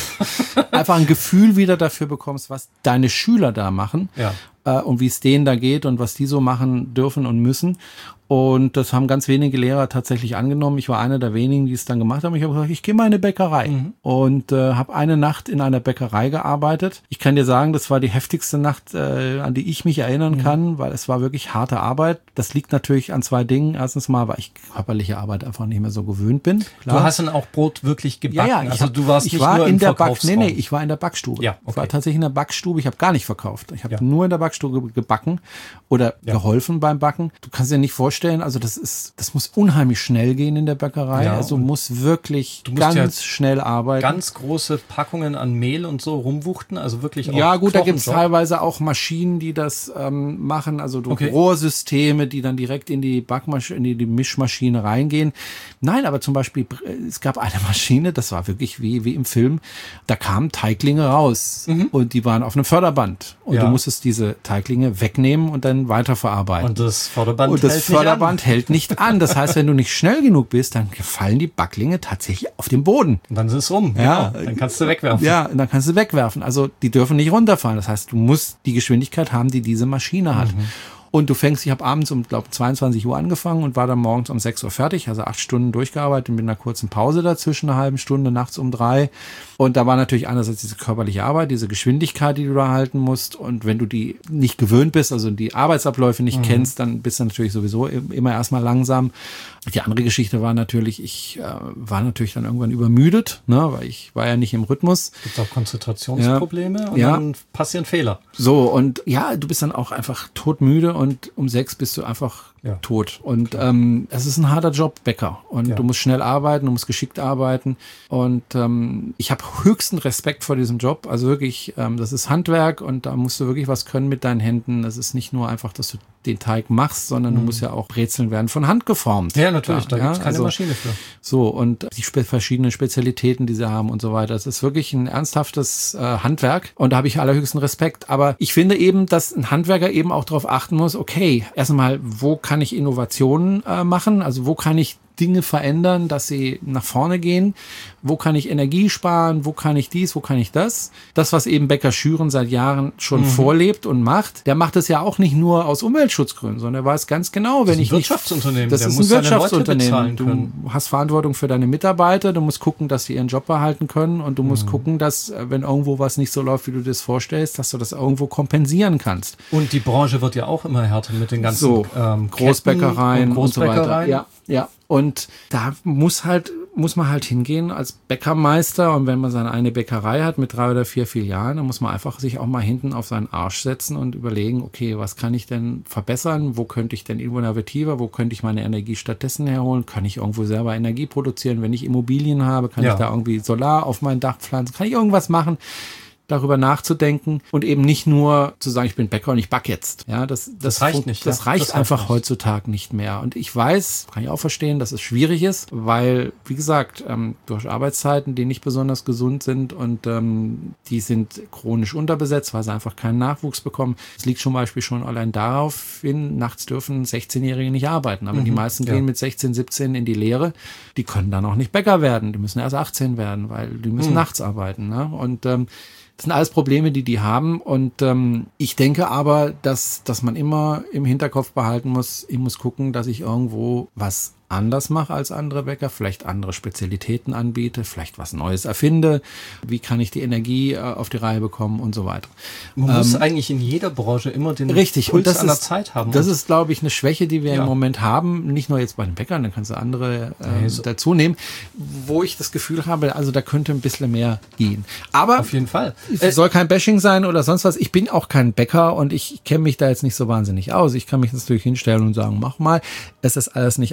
Einfach ein Gefühl wieder dafür bekommst, was deine Schüler da machen. Ja. Und wie es denen da geht und was die so machen dürfen und müssen. Und das haben ganz wenige Lehrer tatsächlich angenommen. Ich war einer der wenigen, die es dann gemacht haben. Ich habe gesagt, ich gehe mal in eine Bäckerei. Mhm. Und äh, habe eine Nacht in einer Bäckerei gearbeitet. Ich kann dir sagen, das war die heftigste Nacht, äh, an die ich mich erinnern mhm. kann, weil es war wirklich harte Arbeit. Das liegt natürlich an zwei Dingen. Erstens mal, weil ich körperliche Arbeit einfach nicht mehr so gewöhnt bin. Klar. Du hast dann auch Brot wirklich gebacken. Ja, ja, also hab, du warst ich nicht war nur in im der Back, Verkaufsraum. Nee, nee, ich war in der Backstube. Ja, okay. Ich war tatsächlich in der Backstube. Ich habe gar nicht verkauft. Ich habe ja. nur in der Backstube gebacken oder ja. geholfen beim Backen. Du kannst dir nicht vorstellen, also das ist, das muss unheimlich schnell gehen in der Bäckerei. Ja, also muss wirklich du musst ganz ja schnell arbeiten. Ganz große Packungen an Mehl und so rumwuchten, also wirklich auch Ja gut, da gibt es Knochenjob. teilweise auch Maschinen, die das ähm, machen, also durch Okay. Rohrsysteme, die dann direkt in die Backmaschine, in die, die Mischmaschine reingehen. Nein, aber zum Beispiel, es gab eine Maschine, das war wirklich wie, wie im Film, da kamen Teiglinge raus Mhm. und die waren auf einem Förderband und Ja. du musstest diese Teiglinge wegnehmen und dann weiterverarbeiten. Und das Förderband Und das hält Förderband nicht an. hält nicht an. Das heißt, wenn du nicht schnell genug bist, dann fallen die Backlinge tatsächlich auf den Boden. Und dann ist es rum. Ja. Genau. Dann kannst du wegwerfen. Ja, und dann kannst du wegwerfen. Also die dürfen nicht runterfallen. Das heißt, du musst die Geschwindigkeit haben, die diese Maschine hat. Mhm. Und du fängst, ich habe abends um, glaube zweiundzwanzig Uhr angefangen und war dann morgens um sechs Uhr fertig, also acht Stunden durchgearbeitet mit einer kurzen Pause dazwischen, eine halbe Stunde, nachts um drei. Und da war natürlich einerseits diese körperliche Arbeit, diese Geschwindigkeit, die du da halten musst. Und wenn du die nicht gewöhnt bist, also die Arbeitsabläufe nicht mhm. kennst, dann bist du natürlich sowieso immer erstmal langsam. Die andere Geschichte war natürlich, ich äh, war natürlich dann irgendwann übermüdet, ne, weil ich war ja nicht im Rhythmus. Gibt auch Konzentrationsprobleme ja. und ja. dann passieren Fehler. So, und ja, du bist dann auch einfach todmüde und um sechs bist du einfach ja. tot. Und ähm, es ist ein harter Job, Bäcker. Und ja. du musst schnell arbeiten, du musst geschickt arbeiten. Und ähm, ich habe höchsten Respekt vor diesem Job. Also wirklich, ähm, das ist Handwerk und da musst du wirklich was können mit deinen Händen. Das ist nicht nur einfach, dass du den Teig machst, sondern mhm. du musst ja auch Brezeln werden von Hand geformt. Ja, natürlich, da, da ja, gibt es keine also, Maschine für. So, und die spe- verschiedenen Spezialitäten, die sie haben und so weiter. Das ist wirklich ein ernsthaftes äh, Handwerk und da habe ich allerhöchsten Respekt. Aber ich finde eben, dass ein Handwerker eben auch darauf achten muss, okay, erstmal, wo kann ich Innovationen äh, machen? Also wo kann ich Dinge verändern, dass sie nach vorne gehen? Wo kann ich Energie sparen? Wo kann ich dies? Wo kann ich das? Das, was eben Bäcker Schüren seit Jahren schon mhm. vorlebt und macht, der macht es ja auch nicht nur aus Umweltschutzgründen, sondern er weiß ganz genau, wenn ich nicht... Das ist ein Wirtschaftsunternehmen. Das der ist muss ein Wirtschaftsunternehmen. Du können. hast Verantwortung für deine Mitarbeiter, du musst gucken, dass sie ihren Job behalten können und du musst mhm. gucken, dass, wenn irgendwo was nicht so läuft, wie du das vorstellst, dass du das irgendwo kompensieren kannst. Und die Branche wird ja auch immer härter mit den ganzen so, ähm, Großbäckereien und, und so weiter. Ja, ja. Und da muss halt, muss man halt hingehen als Bäckermeister und wenn man seine eine Bäckerei hat mit drei oder vier Filialen, dann muss man einfach sich auch mal hinten auf seinen Arsch setzen und überlegen, okay, was kann ich denn verbessern? Wo könnte ich denn innovativer? Wo könnte ich meine Energie stattdessen herholen? Kann ich irgendwo selber Energie produzieren? Wenn ich Immobilien habe, kann ja. ich da irgendwie Solar auf mein Dach pflanzen? Kann ich irgendwas machen? Darüber nachzudenken und eben nicht nur zu sagen, ich bin Bäcker und ich back jetzt. Ja, das, das, das reicht nicht. Das ja. reicht das einfach reicht heutzutage nicht mehr. Und ich weiß, kann ich auch verstehen, dass es schwierig ist, weil, wie gesagt, ähm, durch Arbeitszeiten, die nicht besonders gesund sind und ähm, die sind chronisch unterbesetzt, weil sie einfach keinen Nachwuchs bekommen. Es liegt zum Beispiel schon allein darauf hin, nachts dürfen sechzehnjährige nicht arbeiten. Aber mhm, die meisten ja. gehen mit sechzehn, siebzehn in die Lehre. Die können dann auch nicht Bäcker werden. Die müssen erst achtzehn werden, weil die müssen mhm. nachts arbeiten. Ne? Und ähm, das sind alles Probleme, die die haben und ähm, ich denke aber, dass dass man immer im Hinterkopf behalten muss, ich muss gucken, dass ich irgendwo was anders mache als andere Bäcker, vielleicht andere Spezialitäten anbiete, vielleicht was Neues erfinde, wie kann ich die Energie äh, auf die Reihe bekommen und so weiter. Man ähm, muss eigentlich in jeder Branche immer den richtig, Puls und das an der ist, Zeit haben. Das ist, glaube ich, eine Schwäche, die wir ja. im Moment haben, nicht nur jetzt bei den Bäckern, dann kannst du andere äh, nee, so. dazu nehmen, wo ich das Gefühl habe, also da könnte ein bisschen mehr gehen. Aber auf jeden Fall. Es soll kein Bashing sein oder sonst was. Ich bin auch kein Bäcker und ich kenne mich da jetzt nicht so wahnsinnig aus. Ich kann mich natürlich hinstellen und sagen, mach mal. Es ist alles nicht einfach.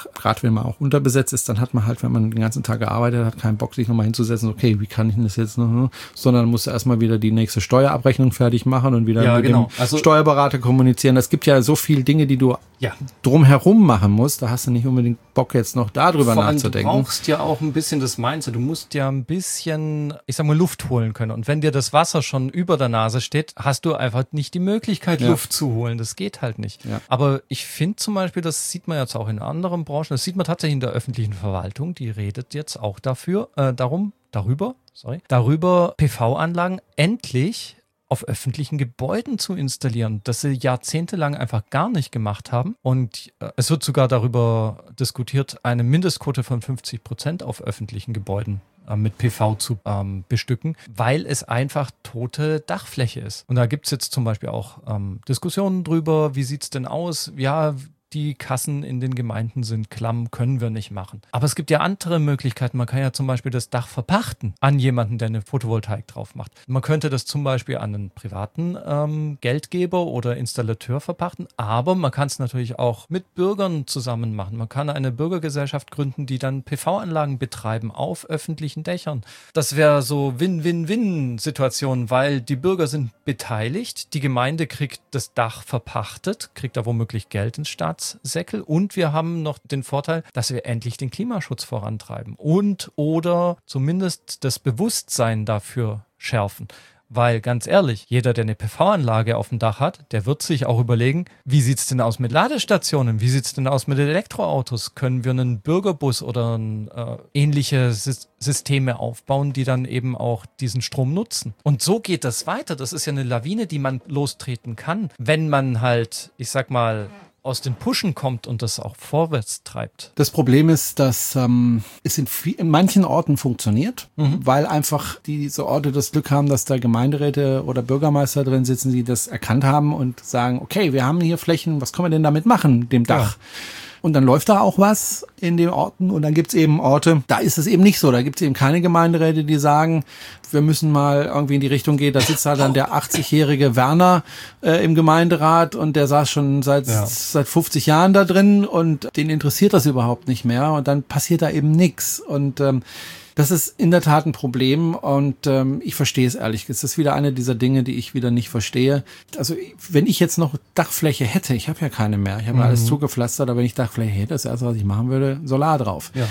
Dach, gerade wenn man auch unterbesetzt ist, dann hat man halt, wenn man den ganzen Tag gearbeitet hat, keinen Bock, sich nochmal hinzusetzen, okay, wie kann ich denn das jetzt noch, sondern musst du erstmal wieder die nächste Steuerabrechnung fertig machen und wieder ja, mit genau. dem also, Steuerberater kommunizieren. Es gibt ja so viele Dinge, die du ja. drumherum machen musst, da hast du nicht unbedingt Bock, jetzt noch darüber Vor allem, nachzudenken. Du brauchst ja auch ein bisschen das Mindset. Du musst ja ein bisschen, ich sag mal, Luft holen können. Und wenn dir das Wasser schon über der Nase steht, hast du einfach nicht die Möglichkeit, ja. Luft zu holen. Das geht halt nicht. Ja. Aber ich finde zum Beispiel, das sieht man jetzt auch in anderen Branchen, das sieht man tatsächlich in der öffentlichen Verwaltung, die redet jetzt auch dafür, äh, darum, darüber, sorry, darüber P V-Anlagen endlich auf öffentlichen Gebäuden zu installieren, das sie jahrzehntelang einfach gar nicht gemacht haben. Und äh, es wird sogar darüber diskutiert, eine Mindestquote von fünfzig Prozent auf öffentlichen Gebäuden äh, mit P V zu ähm, bestücken, weil es einfach tote Dachfläche ist. Und da gibt es jetzt zum Beispiel auch ähm, Diskussionen drüber, wie sieht es denn aus? Ja, die Kassen in den Gemeinden sind klamm, können wir nicht machen. Aber es gibt ja andere Möglichkeiten. Man kann ja zum Beispiel das Dach verpachten an jemanden, der eine Photovoltaik drauf macht. Man könnte das zum Beispiel an einen privaten ähm, Geldgeber oder Installateur verpachten, aber man kann es natürlich auch mit Bürgern zusammen machen. Man kann eine Bürgergesellschaft gründen, die dann P V-Anlagen betreiben auf öffentlichen Dächern. Das wäre so Win-Win-Win-Situation, weil die Bürger sind beteiligt, die Gemeinde kriegt das Dach verpachtet, kriegt da womöglich Geld ins Staats Säckel und wir haben noch den Vorteil, dass wir endlich den Klimaschutz vorantreiben und oder zumindest das Bewusstsein dafür schärfen. Weil ganz ehrlich, jeder, der eine P V-Anlage auf dem Dach hat, der wird sich auch überlegen, wie sieht es denn aus mit Ladestationen? Wie sieht es denn aus mit Elektroautos? Können wir einen Bürgerbus oder ein, äh, ähnliche Sy- Systeme aufbauen, die dann eben auch diesen Strom nutzen? Und so geht das weiter. Das ist ja eine Lawine, die man lostreten kann, wenn man halt, ich sag mal, aus den Pushen kommt und das auch vorwärts treibt. Das Problem ist, dass ähm, es in, viel, in manchen Orten funktioniert, mhm. weil einfach diese Orte das Glück haben, dass da Gemeinderäte oder Bürgermeister drin sitzen, die das erkannt haben und sagen, okay, wir haben hier Flächen, was können wir denn damit machen, dem Dach? Ja. Und dann läuft da auch was in den Orten und dann gibt's eben Orte, da ist es eben nicht so. Da gibt's eben keine Gemeinderäte, die sagen, wir müssen mal irgendwie in die Richtung gehen. Da sitzt halt dann der achtzigjährige Werner äh, im Gemeinderat und der saß schon seit ja. seit fünfzig Jahren da drin und den interessiert das überhaupt nicht mehr und dann passiert da eben nichts. Und ähm, das ist in der Tat ein Problem und ähm, ich verstehe es ehrlich. Es ist wieder eine dieser Dinge, die ich wieder nicht verstehe. Also wenn ich jetzt noch Dachfläche hätte, ich habe ja keine mehr, ich habe mhm. alles zugepflastert, aber wenn ich Dachfläche hätte, das erste, was ich machen würde, Solar drauf. Ja.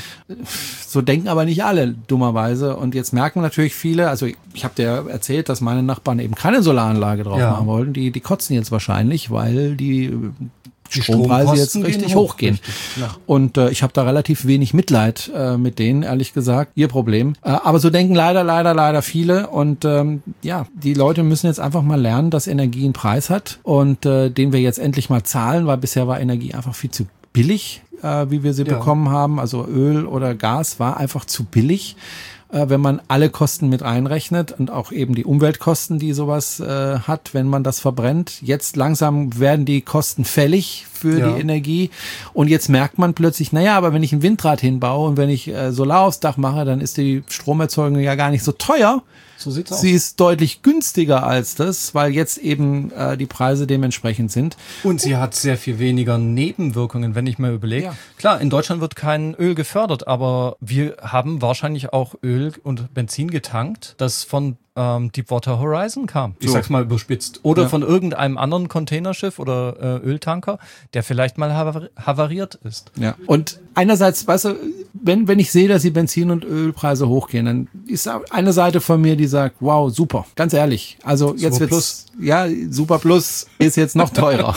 So denken aber nicht alle, dummerweise. Und jetzt merken natürlich viele, also ich, ich habe dir erzählt, dass meine Nachbarn eben keine Solaranlage drauf ja. machen wollten. Die, die kotzen jetzt wahrscheinlich, weil die Die Strompreise jetzt richtig hoch, hochgehen. Richtig, ja. Und äh, ich habe da relativ wenig Mitleid äh, mit denen, ehrlich gesagt. Ihr Problem. Äh, aber so denken leider, leider, leider viele. Und ähm, ja, die Leute müssen jetzt einfach mal lernen, dass Energie einen Preis hat und äh, den wir jetzt endlich mal zahlen, weil bisher war Energie einfach viel zu billig, äh, wie wir sie ja. bekommen haben. Also Öl oder Gas war einfach zu billig, wenn man alle Kosten mit einrechnet und auch eben die Umweltkosten, die sowas äh, hat, wenn man das verbrennt. Jetzt langsam werden die Kosten fällig für ja. die Energie und jetzt merkt man plötzlich, naja, aber wenn ich ein Windrad hinbaue und wenn ich äh, Solar aufs Dach mache, dann ist die Stromerzeugung ja gar nicht so teuer. So sieht's aus. Sie ist deutlich günstiger als das, weil jetzt eben äh, die Preise dementsprechend sind. Und sie hat sehr viel weniger Nebenwirkungen, wenn ich mir überlege. Ja. Klar, in Deutschland wird kein Öl gefördert, aber wir haben wahrscheinlich auch Öl und Benzin getankt, das von ähm, Deepwater Horizon kam. Ich so. sag's mal überspitzt. Oder ja. von irgendeinem anderen Containerschiff oder äh, Öltanker, der vielleicht mal havari- havariert ist. Ja. Und einerseits, weißt du, wenn, wenn ich sehe, dass die Benzin- und Ölpreise hochgehen, dann ist eine Seite von mir, die sagt, wow, super, ganz ehrlich. Also jetzt Super wird's, Plus. ja, Super Plus ist jetzt noch teurer.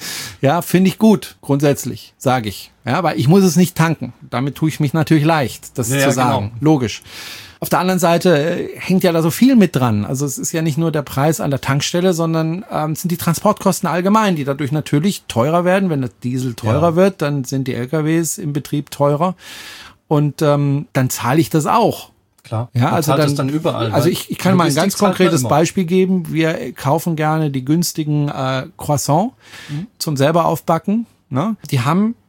Ja, finde ich gut, grundsätzlich, sage ich. Ja, weil ich muss es nicht tanken. Damit tue ich mich natürlich leicht, das ja, zu ja, sagen. Genau. Logisch. Auf der anderen Seite äh, hängt ja da so viel mit dran. Also es ist ja nicht nur der Preis an der Tankstelle, sondern ähm, es sind die Transportkosten allgemein, die dadurch natürlich teurer werden. Wenn der Diesel teurer ja. wird, dann sind die L K Ws im Betrieb teurer. Und ähm, dann zahle ich das auch. Klar, ja, also dann, dann überall. Also ich, ich kann mal ein ganz konkretes Beispiel geben. Wir kaufen gerne die günstigen äh, Croissants mhm. zum selber aufbacken. Ne? Die haben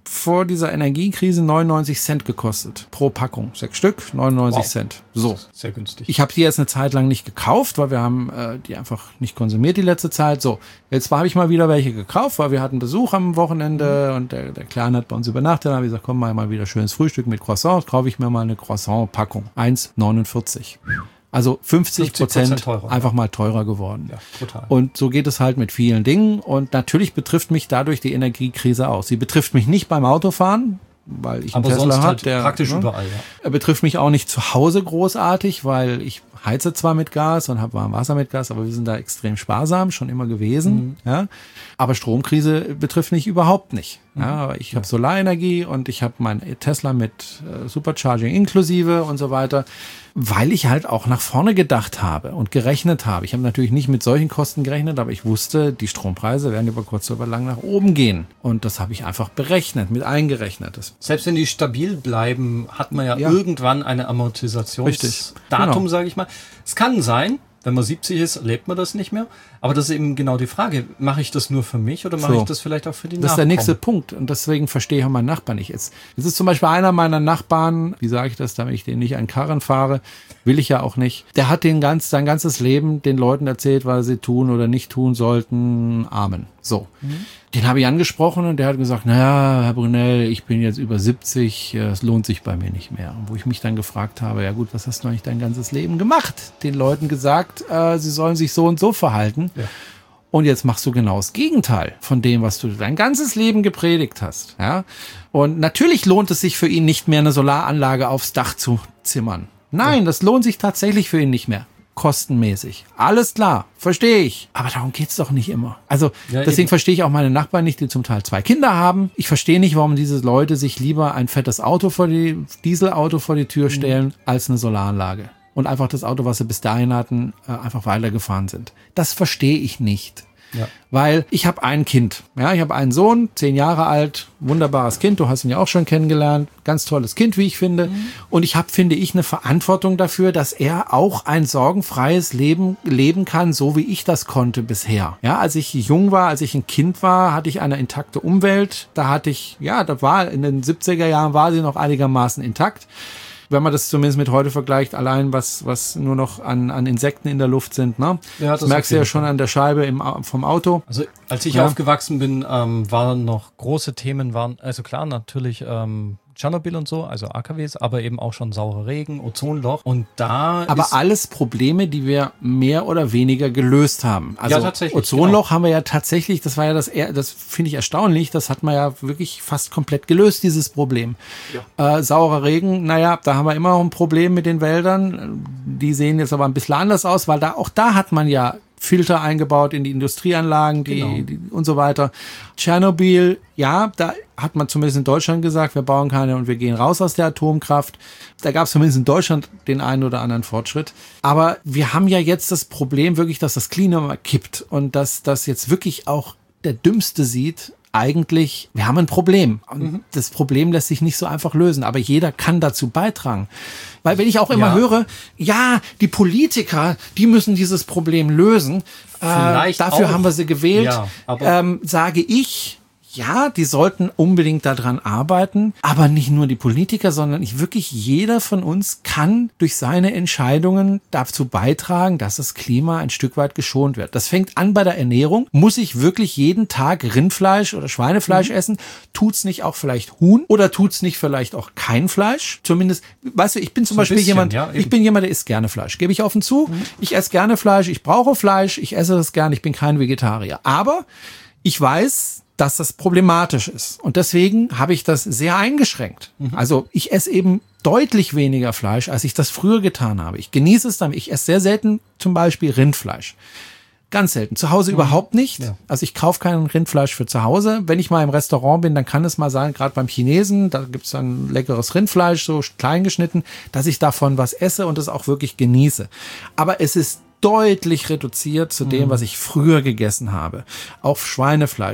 vor dieser Energiekrise neunundneunzig Cent gekostet. Pro Packung. Sechs Stück, neunundneunzig Wow. Cent. So. Sehr günstig. Ich habe die jetzt eine Zeit lang nicht gekauft, weil wir haben äh, die einfach nicht konsumiert die letzte Zeit. So, jetzt habe ich mal wieder welche gekauft, weil wir hatten Besuch am Wochenende und der, der Kleine hat bei uns übernachtet. Dann habe ich gesagt, komm mal, mal wieder schönes Frühstück mit Croissant. Kaufe ich mir mal eine Croissant-Packung. eins neunundvierzig. Also fünfzig Prozent teurer. einfach mal teurer geworden. Ja, total. Und so geht es halt mit vielen Dingen. Und natürlich betrifft mich dadurch die Energiekrise auch. Sie betrifft mich nicht beim Autofahren, weil ich einen Aber Tesla sonst habe. halt Der praktisch ne, überall, ja. er betrifft mich auch nicht zu Hause großartig, weil ich heize zwar mit Gas und habe warm Wasser mit Gas, aber wir sind da extrem sparsam, schon immer gewesen. Mhm. Ja. Aber Stromkrise betrifft mich überhaupt nicht. Mhm. Ja, ich habe Solarenergie und ich habe mein Tesla mit äh, Supercharging inklusive und so weiter, weil ich halt auch nach vorne gedacht habe und gerechnet habe. Ich habe natürlich nicht mit solchen Kosten gerechnet, aber ich wusste, die Strompreise werden über kurz oder lang nach oben gehen. Und das habe ich einfach berechnet, mit eingerechnet. Das Selbst wenn die stabil bleiben, hat man ja, Ja. irgendwann eine Amortisationsdatum, Genau. sage ich mal. Es kann sein, wenn man siebzig ist, erlebt man das nicht mehr. Aber das ist eben genau die Frage. Mache ich das nur für mich oder mache So. ich das vielleicht auch für die Das ist der Nachkommen? nächste Punkt. Und deswegen verstehe ich auch meinen Nachbarn nicht. Jetzt, jetzt ist zum Beispiel einer meiner Nachbarn, wie sage ich das, damit ich den nicht an Karren fahre, will ich ja auch nicht. Der hat den ganz, sein ganzes Leben den Leuten erzählt, was sie tun oder nicht tun sollten. Amen. So. Mhm. Den habe ich angesprochen und der hat gesagt, naja, Herr Brunel, ich bin jetzt über siebzig, es lohnt sich bei mir nicht mehr. Und wo ich mich dann gefragt habe, ja gut, was hast du eigentlich dein ganzes Leben gemacht? Den Leuten gesagt, äh, sie sollen sich so und so verhalten. Ja. Und jetzt machst du genau das Gegenteil von dem, was du dein ganzes Leben gepredigt hast. Ja? Und natürlich lohnt es sich für ihn nicht mehr, eine Solaranlage aufs Dach zu zimmern. Nein, ja. Das lohnt sich tatsächlich für ihn nicht mehr. Kostenmäßig. Alles klar, verstehe ich. Aber darum geht's doch nicht immer. Also ja, deswegen eben. verstehe ich auch meine Nachbarn nicht, die zum Teil zwei Kinder haben. Ich verstehe nicht, warum diese Leute sich lieber ein fettes Auto vor die, Dieselauto vor die Tür stellen, mhm. als eine Solaranlage. Und einfach das Auto, was sie bis dahin hatten, einfach weitergefahren sind. Das verstehe ich nicht. Ja. Weil ich habe ein Kind, ja, ich habe einen Sohn, zehn Jahre alt, wunderbares Kind, du hast ihn ja auch schon kennengelernt, ganz tolles Kind, wie ich finde. Mhm. Und ich habe, finde ich, eine Verantwortung dafür, dass er auch ein sorgenfreies Leben leben kann, so wie ich das konnte bisher. Ja, als ich jung war, als ich ein Kind war, hatte ich eine intakte Umwelt. Da hatte ich, ja, das war in den siebziger Jahren war sie noch einigermaßen intakt. Wenn man das zumindest mit heute vergleicht, allein was was nur noch an an Insekten in der Luft sind, ne? Ja, das, das merkst du ja schon an der Scheibe im, vom Auto. Also als ich ja. aufgewachsen bin, ähm, waren noch große Themen, waren also klar natürlich ähm, Tschernobyl und so, also A K Ws, aber eben auch schon saurer Regen, Ozonloch und da aber ist alles Probleme, die wir mehr oder weniger gelöst haben. Also ja, tatsächlich, Ozonloch genau. haben wir ja tatsächlich, das war ja das, das finde ich erstaunlich, das hat man ja wirklich fast komplett gelöst, dieses Problem. Ja. Äh, saurer Regen, naja, da haben wir immer noch ein Problem mit den Wäldern. Die sehen jetzt aber ein bisschen anders aus, weil da auch da hat man ja Filter eingebaut in die Industrieanlagen, die, genau. die und so weiter. Tschernobyl, ja, da hat man zumindest in Deutschland gesagt, wir bauen keine und wir gehen raus aus der Atomkraft. Da gab es zumindest in Deutschland den einen oder anderen Fortschritt. Aber wir haben ja jetzt das Problem wirklich, dass das Klima kippt und dass das jetzt wirklich auch der Dümmste sieht, eigentlich, wir haben ein Problem. Und mhm. das Problem lässt sich nicht so einfach lösen, aber jeder kann dazu beitragen. Weil wenn ich auch immer ja. höre, ja, die Politiker, die müssen dieses Problem lösen, äh, dafür auch. haben wir sie gewählt, ja, aber ähm, sage ich, ja, die sollten unbedingt daran arbeiten, aber nicht nur die Politiker, sondern ich wirklich jeder von uns kann durch seine Entscheidungen dazu beitragen, dass das Klima ein Stück weit geschont wird. Das fängt an bei der Ernährung. Muss ich wirklich jeden Tag Rindfleisch oder Schweinefleisch mhm. essen? Tut's nicht auch vielleicht Huhn oder tut's nicht vielleicht auch kein Fleisch? Zumindest, weißt du, ich bin zum so Beispiel bisschen, jemand, ja, ich bin jemand, der isst gerne Fleisch. Gebe ich offen zu. Mhm. Ich esse gerne Fleisch. Ich brauche Fleisch. Ich esse das gerne. Ich bin kein Vegetarier. Aber ich weiß, dass das problematisch ist. Und deswegen habe ich das sehr eingeschränkt. Mhm. Also ich esse eben deutlich weniger Fleisch, als ich das früher getan habe. Ich genieße es dann. Ich esse sehr selten zum Beispiel Rindfleisch. Ganz selten. Zu Hause mhm. überhaupt nicht. Ja. Also ich kaufe kein Rindfleisch für zu Hause. Wenn ich mal im Restaurant bin, dann kann es mal sein, gerade beim Chinesen, da gibt's dann leckeres Rindfleisch, so klein geschnitten, dass ich davon was esse und es auch wirklich genieße. Aber es ist deutlich reduziert zu dem, mhm. was ich früher gegessen habe. Auch Schweinefleisch.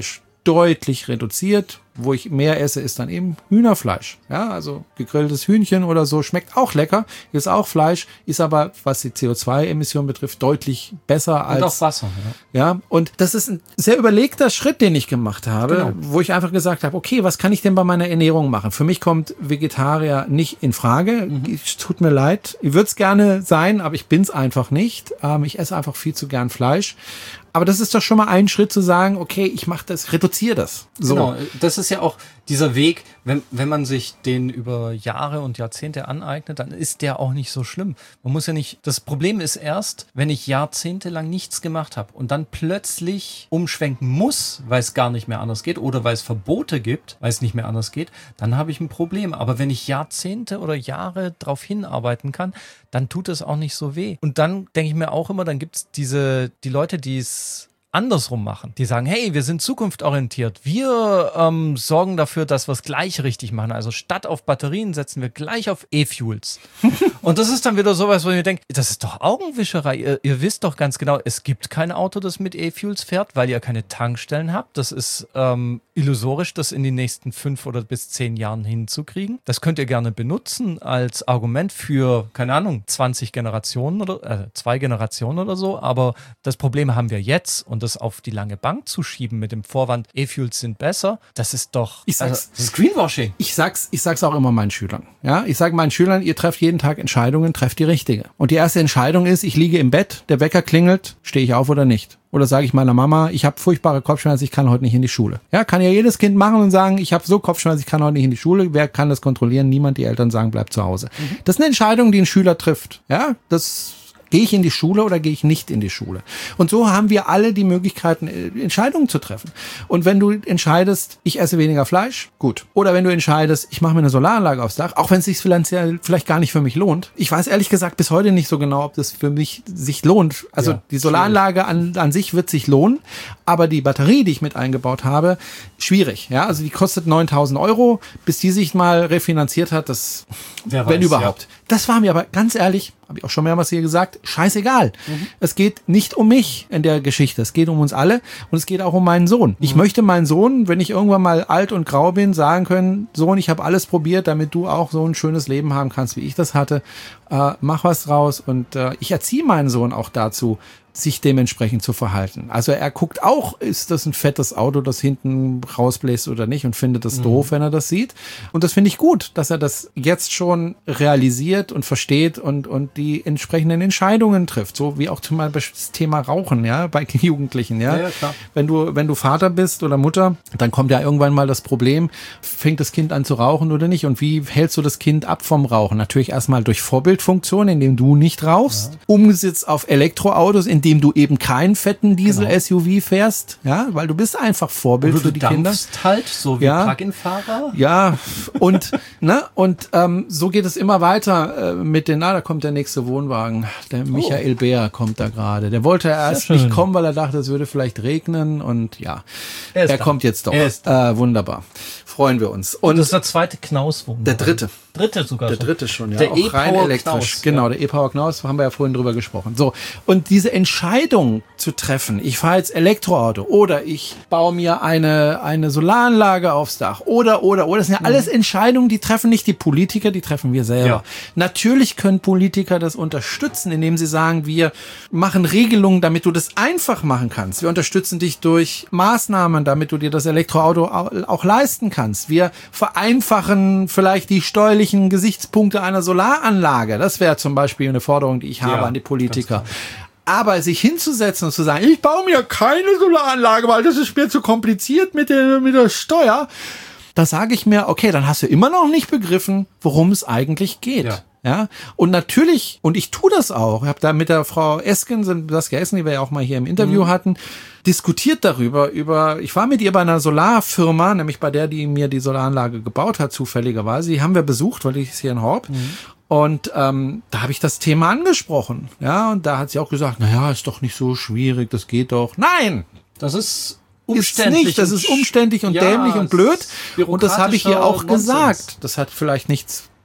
deutlich reduziert. Wo ich mehr esse, ist dann eben Hühnerfleisch. Ja, also gegrilltes Hühnchen oder so schmeckt auch lecker, ist auch Fleisch, ist aber, was die C O zwei Emission betrifft, deutlich besser als... Und auch Wasser. Ja. ja, und das ist ein sehr überlegter Schritt, den ich gemacht habe, genau. Wo ich einfach gesagt habe, okay, was kann ich denn bei meiner Ernährung machen? Für mich kommt Vegetarier nicht in Frage. Mhm. Es tut mir leid. Ich würde es gerne sein, aber ich bin's einfach nicht. Ähm, ich esse einfach viel zu gern Fleisch. Aber das ist doch schon mal ein Schritt zu sagen, okay, ich mache das, reduziere das. So. Genau, das ist ja auch dieser Weg, wenn, wenn man sich den über Jahre und Jahrzehnte aneignet, dann ist der auch nicht so schlimm. Man muss ja nicht, das Problem ist erst, wenn ich jahrzehntelang nichts gemacht habe und dann plötzlich umschwenken muss, weil es gar nicht mehr anders geht oder weil es Verbote gibt, weil es nicht mehr anders geht, dann habe ich ein Problem. Aber wenn ich Jahrzehnte oder Jahre darauf hinarbeiten kann, dann tut es auch nicht so weh. Und dann denke ich mir auch immer, dann gibt es diese, die Leute, die es andersrum machen. Die sagen, hey, wir sind zukunftsorientiert. Wir ähm, sorgen dafür, dass wir es gleich richtig machen. Also statt auf Batterien setzen wir gleich auf E-Fuels. Und das ist dann wieder sowas, wo ich mir denke, das ist doch Augenwischerei. Ihr, ihr wisst doch ganz genau, es gibt kein Auto, das mit E-Fuels fährt, weil ihr keine Tankstellen habt. Das ist ähm, illusorisch, das in den nächsten fünf oder bis zehn Jahren hinzukriegen. Das könnt ihr gerne benutzen als Argument für, keine Ahnung, zwanzig Generationen oder äh, zwei Generationen oder so. Aber das Problem haben wir jetzt und das auf die lange Bank zu schieben mit dem Vorwand, E-Fuels sind besser, das ist doch, ich sag's, also, das ist Greenwashing. Ich sag's, ich sag's auch immer meinen Schülern. Ja, ich sage meinen Schülern, ihr trefft jeden Tag Entscheidungen, trefft die richtige. Und die erste Entscheidung ist, ich liege im Bett, der Wecker klingelt, stehe ich auf oder nicht? Oder sage ich meiner Mama, ich habe furchtbare Kopfschmerzen, ich kann heute nicht in die Schule. Ja, kann ja jedes Kind machen und sagen, ich habe so Kopfschmerzen, ich kann heute nicht in die Schule. Wer kann das kontrollieren? Niemand. Die Eltern sagen, bleib zu Hause. Mhm. Das ist eine Entscheidung, die ein Schüler trifft. Ja, das gehe ich in die Schule oder gehe ich nicht in die Schule? Und so haben wir alle die Möglichkeiten, Entscheidungen zu treffen. Und wenn du entscheidest, ich esse weniger Fleisch, gut. Oder wenn du entscheidest, ich mache mir eine Solaranlage aufs Dach, auch wenn es sich finanziell vielleicht gar nicht für mich lohnt. Ich weiß ehrlich gesagt bis heute nicht so genau, ob das für mich sich lohnt. Also ja, die Solaranlage an, an sich wird sich lohnen, aber die Batterie, die ich mit eingebaut habe, schwierig. Ja, also die kostet neuntausend Euro, bis die sich mal refinanziert hat, das, Wer wenn weiß, überhaupt. Ja. Das war mir aber ganz ehrlich, habe ich auch schon mehrmals hier gesagt, scheißegal. Mhm. Es geht nicht um mich in der Geschichte. Es geht um uns alle und es geht auch um meinen Sohn. Mhm. Ich möchte meinen Sohn, wenn ich irgendwann mal alt und grau bin, sagen können, Sohn, ich habe alles probiert, damit du auch so ein schönes Leben haben kannst, wie ich das hatte. Äh, mach was draus und äh, ich erziehe meinen Sohn auch dazu, sich dementsprechend zu verhalten. Also er guckt auch, ist das ein fettes Auto, das hinten rausbläst oder nicht und findet das mhm. doof, wenn er das sieht. Und das finde ich gut, dass er das jetzt schon realisiert und versteht und, und die entsprechenden Entscheidungen trifft. So wie auch zum Beispiel das Thema Rauchen, ja, bei Jugendlichen, ja. ja, ja klar. Wenn du, wenn du Vater bist oder Mutter, dann kommt ja irgendwann mal das Problem, fängt das Kind an zu rauchen oder nicht? Und wie hältst du das Kind ab vom Rauchen? Natürlich erstmal durch Vorbildfunktion, indem du nicht rauchst, ja. umgesetzt auf Elektroautos, in dem du eben keinen fetten Diesel-S U V genau. fährst, ja, weil du bist einfach Vorbild für die Kinder. halt, so wie ja, Plug-in-Fahrer. Ja, und ne, und ähm, so geht es immer weiter äh, mit den, na, da kommt der nächste Wohnwagen, der Michael oh. Beer kommt da gerade. Der wollte erst nicht kommen, weil er dachte, es würde vielleicht regnen und ja, er, er kommt jetzt doch. Äh, wunderbar. Freuen wir uns. Und, und das ist der zweite Knaus-Wohnwagen. Der dritte. Dritte sogar. Der dritte schon, ja. Der auch rein elektrisch. Knaus, genau, ja. der E-Power Knaus, haben wir ja vorhin drüber gesprochen. So, und diese Entscheidung zu treffen, ich fahre jetzt Elektroauto oder ich baue mir eine eine Solaranlage aufs Dach oder, oder, oder, das sind ja alles Entscheidungen, die treffen nicht die Politiker, die treffen wir selber. Ja. Natürlich können Politiker das unterstützen, indem sie sagen, wir machen Regelungen, damit du das einfach machen kannst. Wir unterstützen dich durch Maßnahmen, damit du dir das Elektroauto auch leisten kannst. Wir vereinfachen vielleicht die steuerlichen Gesichtspunkte einer Solaranlage. Das wäre zum Beispiel eine Forderung, die ich habe ja, an die Politiker. Aber sich hinzusetzen und zu sagen, ich baue mir keine Solaranlage, weil das ist mir zu kompliziert mit der, mit der Steuer, da sage ich mir, okay, dann hast du immer noch nicht begriffen, worum es eigentlich geht. Ja. Ja, und natürlich, und ich tue das auch, ich habe da mit der Frau Esken, Saskia Esken, die wir ja auch mal hier im Interview mhm. hatten, diskutiert darüber, über, ich war mit ihr bei einer Solarfirma, nämlich bei der, die mir die Solaranlage gebaut hat, zufälligerweise, die haben wir besucht, weil ich ist hier in Horb, mhm. und ähm, da habe ich das Thema angesprochen, ja, und da hat sie auch gesagt, naja, ist doch nicht so schwierig, das geht doch. Nein! Das ist umständlich. Ist nicht, das ist umständlich und ja, dämlich und blöd, und das habe ich ihr auch Nonsens. gesagt. Das hat vielleicht nichts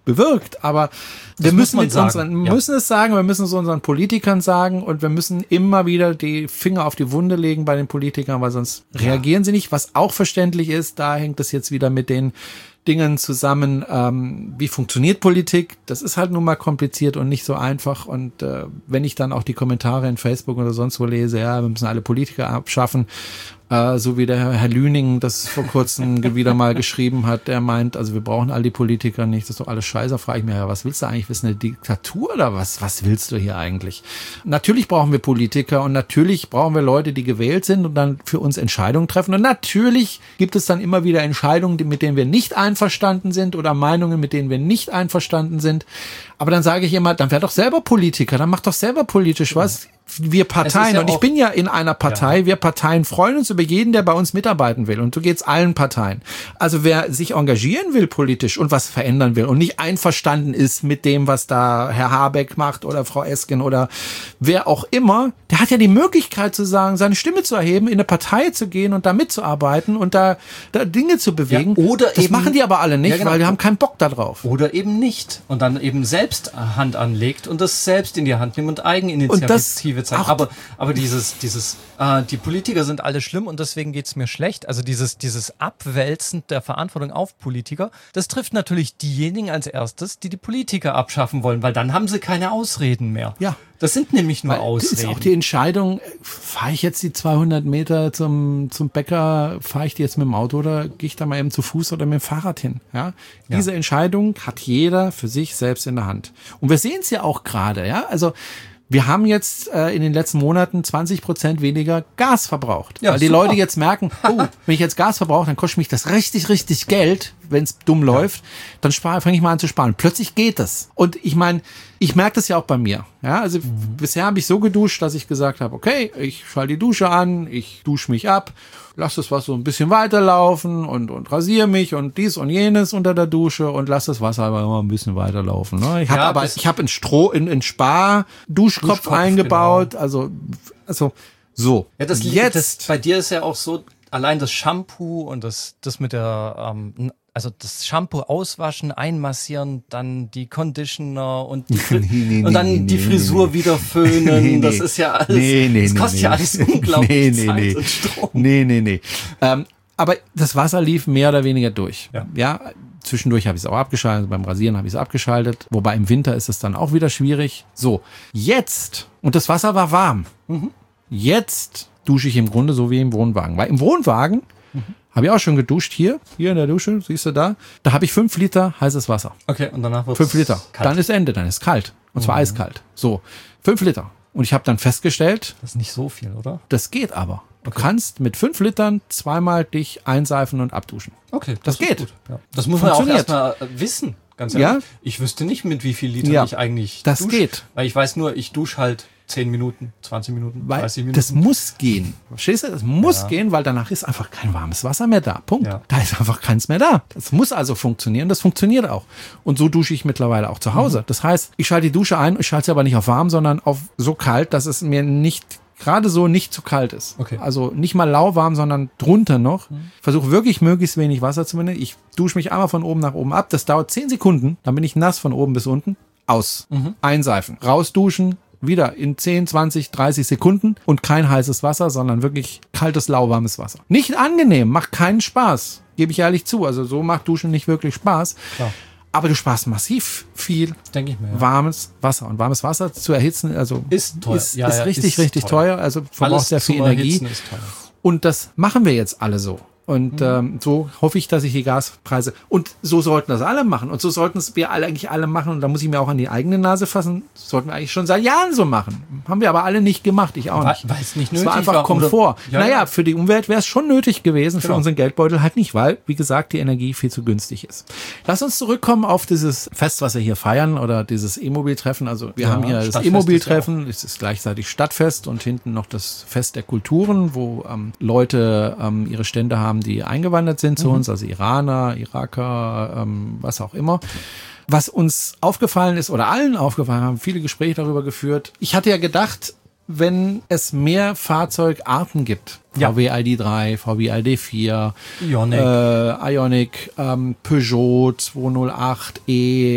bewirkt, aber Das wir muss müssen, man mit sagen. unseren, Ja. müssen es sagen, wir müssen es unseren Politikern sagen und wir müssen immer wieder die Finger auf die Wunde legen bei den Politikern, weil sonst reagieren sie nicht, was auch verständlich ist. Da hängt es jetzt wieder mit den Dingen zusammen, ähm, wie funktioniert Politik. Das ist halt nun mal kompliziert und nicht so einfach. Und äh, wenn ich dann auch die Kommentare in Facebook oder sonst wo lese, ja, wir müssen alle Politiker abschaffen, äh, so wie der Herr Lüning das vor kurzem wieder mal geschrieben hat, der meint, also wir brauchen all die Politiker nicht, das ist doch alles scheiße. Da frage ich mich, ja, was willst du eigentlich? Willst du eine Diktatur oder was? Was willst du hier eigentlich? Natürlich brauchen wir Politiker und natürlich brauchen wir Leute, die gewählt sind und dann für uns Entscheidungen treffen. Und natürlich gibt es dann immer wieder Entscheidungen, die, mit denen wir nicht einverstanden sind oder Meinungen, mit denen wir nicht einverstanden sind. Aber dann sage ich immer, dann wär doch selber Politiker, dann mach doch selber politisch was. Wir Parteien, ja und ich bin ja in einer Partei, Ja. wir Parteien freuen uns über jeden, der bei uns mitarbeiten will. Und so geht's allen Parteien. Also wer sich engagieren will politisch und was verändern will und nicht einverstanden ist mit dem, was da Herr Habeck macht oder Frau Esken oder wer auch immer, der hat ja die Möglichkeit zu sagen, seine Stimme zu erheben, in eine Partei zu gehen und da mitzuarbeiten und da, da Dinge zu bewegen. Ja, oder das eben- machen die aber alle nicht, Ja, genau. weil die haben keinen Bock da drauf. Oder eben nicht. Und dann eben selbst Hand anlegt und das selbst in die Hand nimmt und Eigeninitiative Und das zeigt. auch- Aber, aber dieses, dieses, äh, die Politiker sind alle schlimm und deswegen geht's mir schlecht. Also dieses, dieses Abwälzen der Verantwortung auf Politiker, das trifft natürlich diejenigen als erstes, die die Politiker abschaffen wollen, weil dann haben sie keine Ausreden mehr. Ja. Das sind nämlich nur Weil das ist Ausreden. auch die Entscheidung, fahre ich jetzt die zweihundert Meter zum, zum Bäcker, fahre ich die jetzt mit dem Auto oder gehe ich da mal eben zu Fuß oder mit dem Fahrrad hin? Ja? Diese Entscheidung hat jeder für sich selbst in der Hand. Und wir sehen es ja auch gerade, ja, also wir haben jetzt äh, in den letzten Monaten zwanzig Prozent weniger Gas verbraucht. Ja, weil die super. Leute jetzt merken, oh, wenn ich jetzt Gas verbrauche, dann kostet mich das richtig, richtig Geld, wenn es dumm läuft. Dann fange ich mal an zu sparen. Plötzlich geht das. Und ich meine, ich merke das ja auch bei mir. Ja, also Mhm. bisher habe ich so geduscht, dass ich gesagt habe, okay, ich schalte die Dusche an, ich dusche mich ab, lass das Wasser so ein bisschen weiterlaufen und, und rasiere mich und dies und jenes unter der Dusche und lass das Wasser aber immer ein bisschen weiterlaufen. Ne? Ich habe Ja, aber, das- ich habe einen Stroh, in, in Spar-Duschkopf Duschkopf, eingebaut, also, also, so. Ja, das liegt, jetzt. das, bei dir ist ja auch so, allein das Shampoo und das, das mit der, ähm, also das Shampoo auswaschen, einmassieren, dann die Conditioner und, die, Fri- Nee, nee, und dann nee, die nee, Frisur nee. wieder föhnen. Nee, nee. Das ist ja alles, Nee, nee, das nee, kostet nee. ja alles unglaublich Nee, nee, Zeit nee. und Strom. Nee, nee, nee. Ähm, aber das Wasser lief mehr oder weniger durch. Ja. ja zwischendurch habe ich es auch abgeschaltet, beim Rasieren habe ich es abgeschaltet, wobei im Winter ist es dann auch wieder schwierig. So, jetzt, und das Wasser war warm, Mhm. jetzt dusche ich im Grunde so wie im Wohnwagen. Weil im Wohnwagen Mhm. habe ich auch schon geduscht, hier, hier in der Dusche, siehst du da, da habe ich fünf Liter heißes Wasser. Okay, und danach wird Fünf Liter. kalt. Dann ist Ende, dann ist kalt. Und zwar Mhm. eiskalt. So, fünf Liter. Und ich habe dann festgestellt, Das ist nicht so viel, oder? das geht aber. Du kannst mit fünf Litern zweimal dich einseifen und abduschen. Okay, Das ist geht. gut. Ja. Das muss man auch Funktioniert. erstmal äh, wissen, ganz Ja. ehrlich. Ich wüsste nicht, mit wie viel Liter Ja, ich eigentlich das dusche. geht. Weil ich weiß nur, ich dusche halt zehn Minuten, zwanzig Minuten, Weil dreißig Minuten. das muss gehen. Verstehst du? Das muss Ja. gehen, weil danach ist einfach kein warmes Wasser mehr da. Punkt. Ja. Da ist einfach keins mehr da. Das muss also funktionieren. Das funktioniert auch. Und so dusche ich mittlerweile auch zu Hause. Das heißt, ich schalte die Dusche ein, ich schalte sie aber nicht auf warm, sondern auf so kalt, dass es mir nicht gerade so nicht zu kalt ist. Okay. Also nicht mal lauwarm, sondern drunter noch. Ich versuche wirklich möglichst wenig Wasser zu benutzen. Ich dusche mich einmal von oben nach oben ab. Das dauert zehn Sekunden. Dann bin ich nass von oben bis unten. Aus. Einseifen. Rausduschen. Wieder in zehn, zwanzig, dreißig Sekunden und kein heißes Wasser, sondern wirklich kaltes, lauwarmes Wasser. Nicht angenehm, macht keinen Spaß. Gebe ich ehrlich zu. Also so macht Duschen nicht wirklich Spaß. Klar. Aber du sparst massiv viel Denke ich mir. Ja. warmes Wasser. Und warmes Wasser zu erhitzen, also Ist teuer. ist, Ja, ist ja, richtig, ist richtig teuer. teuer. Also verbraucht Alles sehr viel zum Energie. Erhitzen ist teuer. Und das machen wir jetzt alle so. Und ähm, so hoffe ich, dass ich die Gaspreise, und so sollten das alle machen. Und so sollten es wir alle eigentlich alle machen. Und da muss ich mir auch an die eigene Nase fassen. Das sollten wir eigentlich schon seit Jahren so machen. Haben wir aber alle nicht gemacht. Ich auch Weil- nicht. weil es nicht Es nötig war einfach war, oder- Komfort. Ja, naja, ja. für die Umwelt wäre es schon nötig gewesen, für Genau. unseren Geldbeutel halt nicht, weil, wie gesagt, die Energie viel zu günstig ist. Lass uns zurückkommen auf dieses Fest, was wir hier feiern, oder dieses E-Mobil-Treffen. Also wir Ja, haben hier das Stadtfest E-Mobil-Treffen. Es ist gleichzeitig Stadtfest und hinten noch das Fest der Kulturen, wo ähm, Leute ähm, ihre Stände haben, die eingewandert sind zu uns, also Iraner, Iraker, ähm, was auch immer. Was uns aufgefallen ist oder allen aufgefallen, haben viele Gespräche darüber geführt. Ich hatte ja gedacht, wenn es mehr Fahrzeugarten gibt, Ja. V W I D drei, V W I D vier, Ioniq. äh, Ioniq, ähm, Peugeot zweihundertacht e,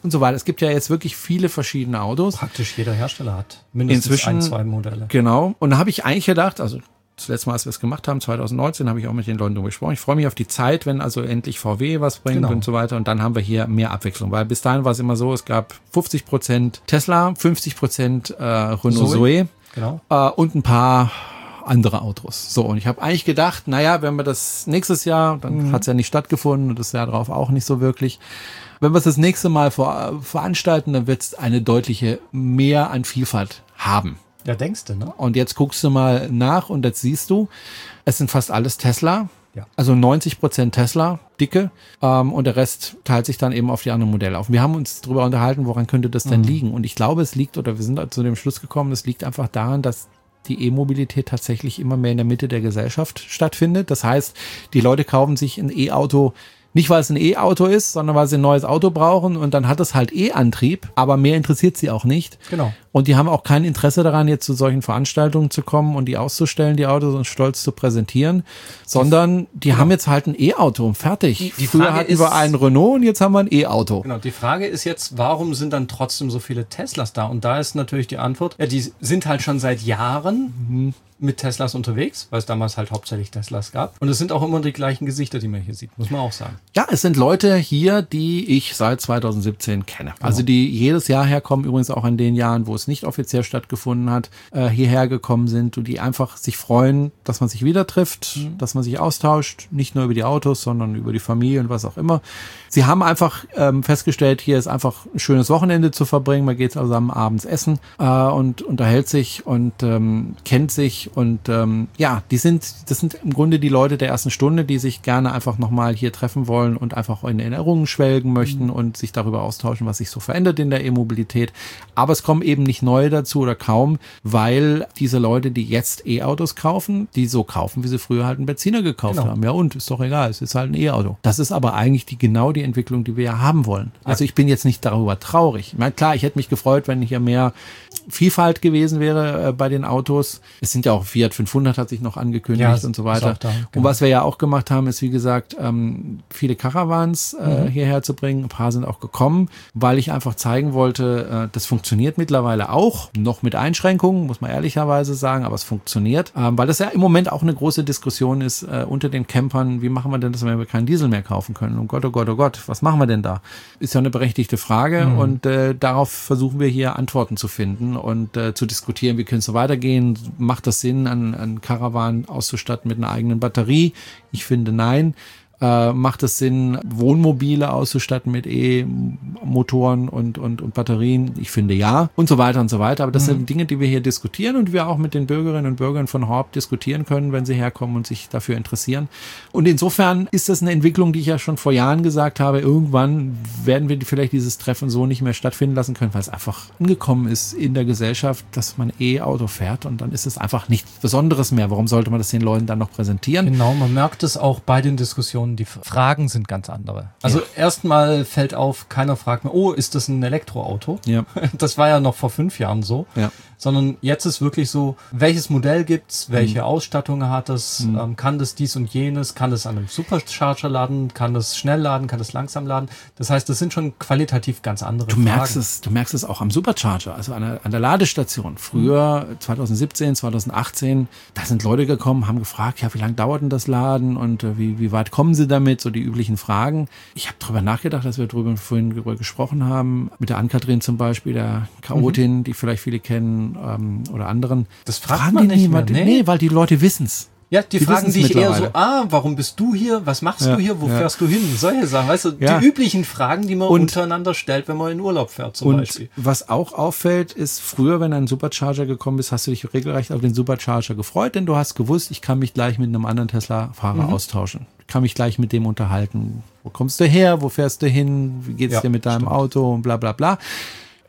und so weiter. Es gibt ja jetzt wirklich viele verschiedene Autos. Praktisch jeder Hersteller hat mindestens Inzwischen, ein, zwei Modelle. Genau. Und da habe ich eigentlich gedacht, also das letzte Mal, als wir es gemacht haben, zwanzig neunzehn, habe ich auch mit den Leuten darüber gesprochen. Ich freue mich auf die Zeit, wenn also endlich V W was bringt Genau. und so weiter. Und dann haben wir hier mehr Abwechslung. Weil bis dahin war es immer so, es gab fünfzig Prozent Tesla, fünfzig Prozent äh, Renault Zoe, Zoe. Genau. äh, und ein paar andere Autos. So, und ich habe eigentlich gedacht, naja, wenn wir das nächstes Jahr, dann mhm. hat es ja nicht stattgefunden und das Jahr drauf auch nicht so wirklich. Wenn wir es das nächste Mal vor, veranstalten, dann wird es eine deutliche mehr an Vielfalt haben. Ja, denkst du, ne? Und jetzt guckst du mal nach und jetzt siehst du, es sind fast alles Tesla. Ja. Also neunzig Prozent Tesla, dicke, ähm, und der Rest teilt sich dann eben auf die anderen Modelle auf. Wir haben uns darüber unterhalten, woran könnte das denn mhm. liegen? Und ich glaube, es liegt, oder wir sind zu dem Schluss gekommen, es liegt einfach daran, dass die E-Mobilität tatsächlich immer mehr in der Mitte der Gesellschaft stattfindet. Das heißt, die Leute kaufen sich ein E-Auto nicht, weil es ein E-Auto ist, sondern weil sie ein neues Auto brauchen und dann hat es halt E-Antrieb, aber mehr interessiert sie auch nicht. Genau. Und die haben auch kein Interesse daran, jetzt zu solchen Veranstaltungen zu kommen und die auszustellen, die Autos, und stolz zu präsentieren, sondern die genau. haben jetzt halt ein E-Auto und fertig. Die, die Früher Frage hatten ist, wir einen Renault und jetzt haben wir ein E-Auto. Genau, die Frage ist jetzt, warum sind dann trotzdem so viele Teslas da? Und da ist natürlich die Antwort, ja, die sind halt schon seit Jahren mhm. mit Teslas unterwegs, weil es damals halt hauptsächlich Teslas gab. Und es sind auch immer die gleichen Gesichter, die man hier sieht, muss man auch sagen. Ja, es sind Leute hier, die ich seit zwanzig siebzehn kenne. Genau. Also die jedes Jahr herkommen, übrigens auch in den Jahren, wo es nicht offiziell stattgefunden hat, äh, hierher gekommen sind und die einfach sich freuen, dass man sich wieder trifft, mhm. dass man sich austauscht, nicht nur über die Autos, sondern über die Familie und was auch immer. Sie haben einfach ähm, festgestellt, hier ist einfach ein schönes Wochenende zu verbringen. Man geht zusammen abends essen äh, und unterhält sich und ähm, kennt sich. Und ähm, ja, die sind, das sind im Grunde die Leute der ersten Stunde, die sich gerne einfach nochmal hier treffen wollen und einfach in Erinnerungen schwelgen möchten mhm. und sich darüber austauschen, was sich so verändert in der E-Mobilität. Aber es kommen eben nicht neue dazu oder kaum, weil diese Leute, die jetzt E-Autos kaufen, die so kaufen, wie sie früher halt einen Benziner gekauft genau. haben. Ja und, ist doch egal, es ist halt ein E-Auto. Das ist aber eigentlich die genau die Entwicklung, die wir ja haben wollen. Also ich bin jetzt nicht darüber traurig. Ich meine, klar, ich hätte mich gefreut, wenn hier mehr Vielfalt gewesen wäre äh, bei den Autos. Es sind ja auch Fiat fünfhundert hat sich noch angekündigt ja, und so weiter. Da, genau. Und was wir ja auch gemacht haben, ist wie gesagt, ähm, viele Caravans äh, mhm. hierher zu bringen. Ein paar sind auch gekommen, weil ich einfach zeigen wollte, äh, das funktioniert mittlerweile auch, noch mit Einschränkungen, muss man ehrlicherweise sagen, aber es funktioniert, ähm, weil das ja im Moment auch eine große Diskussion ist äh, unter den Campern. Wie machen wir denn das, wenn wir keinen Diesel mehr kaufen können? Oh Gott, oh Gott, oh Gott, was machen wir denn da? Ist ja eine berechtigte Frage mhm. und äh, darauf versuchen wir hier Antworten zu finden und äh, zu diskutieren, wie können es so weitergehen? Macht das Sinn, an, an Caravan auszustatten mit einer eigenen Batterie? Ich finde nein. Äh, macht es Sinn, Wohnmobile auszustatten mit E-Motoren und, und, und Batterien? Ich finde ja. Und so weiter und so weiter. Aber das mhm. sind Dinge, die wir hier diskutieren und wir auch mit den Bürgerinnen und Bürgern von Horb diskutieren können, wenn sie herkommen und sich dafür interessieren. Und insofern ist das eine Entwicklung, die ich ja schon vor Jahren gesagt habe. Irgendwann werden wir vielleicht dieses Treffen so nicht mehr stattfinden lassen können, weil es einfach angekommen ist in der Gesellschaft, dass man E-Auto fährt und dann ist es einfach nichts Besonderes mehr. Warum sollte man das den Leuten dann noch präsentieren? Genau, man merkt es auch bei den Diskussionen. Die Fragen sind ganz andere. Also ja. erstmal fällt auf, keiner fragt mehr, oh, ist das ein Elektroauto? Ja. Das war ja noch vor fünf Jahren so. Ja. Sondern jetzt ist wirklich so, welches Modell gibt's, welche mhm. Ausstattung hat es, mhm. ähm, kann das dies und jenes, kann das an einem Supercharger laden, kann das schnell laden, kann das langsam laden. Das heißt, das sind schon qualitativ ganz andere du Fragen. Merkst es, du merkst es auch am Supercharger, also an der, an der Ladestation. Früher, mhm. zwanzig siebzehn, zwanzig achtzehn, da sind Leute gekommen, haben gefragt, ja, wie lange dauert denn das Laden und äh, wie, wie weit kommen sie damit, so die üblichen Fragen. Ich habe darüber nachgedacht, dass wir darüber vorhin darüber gesprochen haben, mit der Ann-Kathrin zum Beispiel, der Chaotin, mhm. die vielleicht viele kennen, Ähm, oder anderen. Das fragt fragen man nicht mehr. Nee. nee, weil die Leute wissen's. Ja, die, die fragen sich eher so, ah, warum bist du hier? Was machst ja, du hier? Wo ja. fährst du hin? Solche Sachen, weißt du, ja. die üblichen Fragen, die man und, untereinander stellt, wenn man in Urlaub fährt zum und Beispiel. Was auch auffällt, ist, früher, wenn ein Supercharger gekommen ist, hast du dich regelrecht auf den Supercharger gefreut, denn du hast gewusst, ich kann mich gleich mit einem anderen Tesla-Fahrer mhm. austauschen. Ich kann mich gleich mit dem unterhalten. Wo kommst du her? Wo fährst du hin? Wie geht's ja, dir mit deinem stimmt. Auto? Und bla bla bla.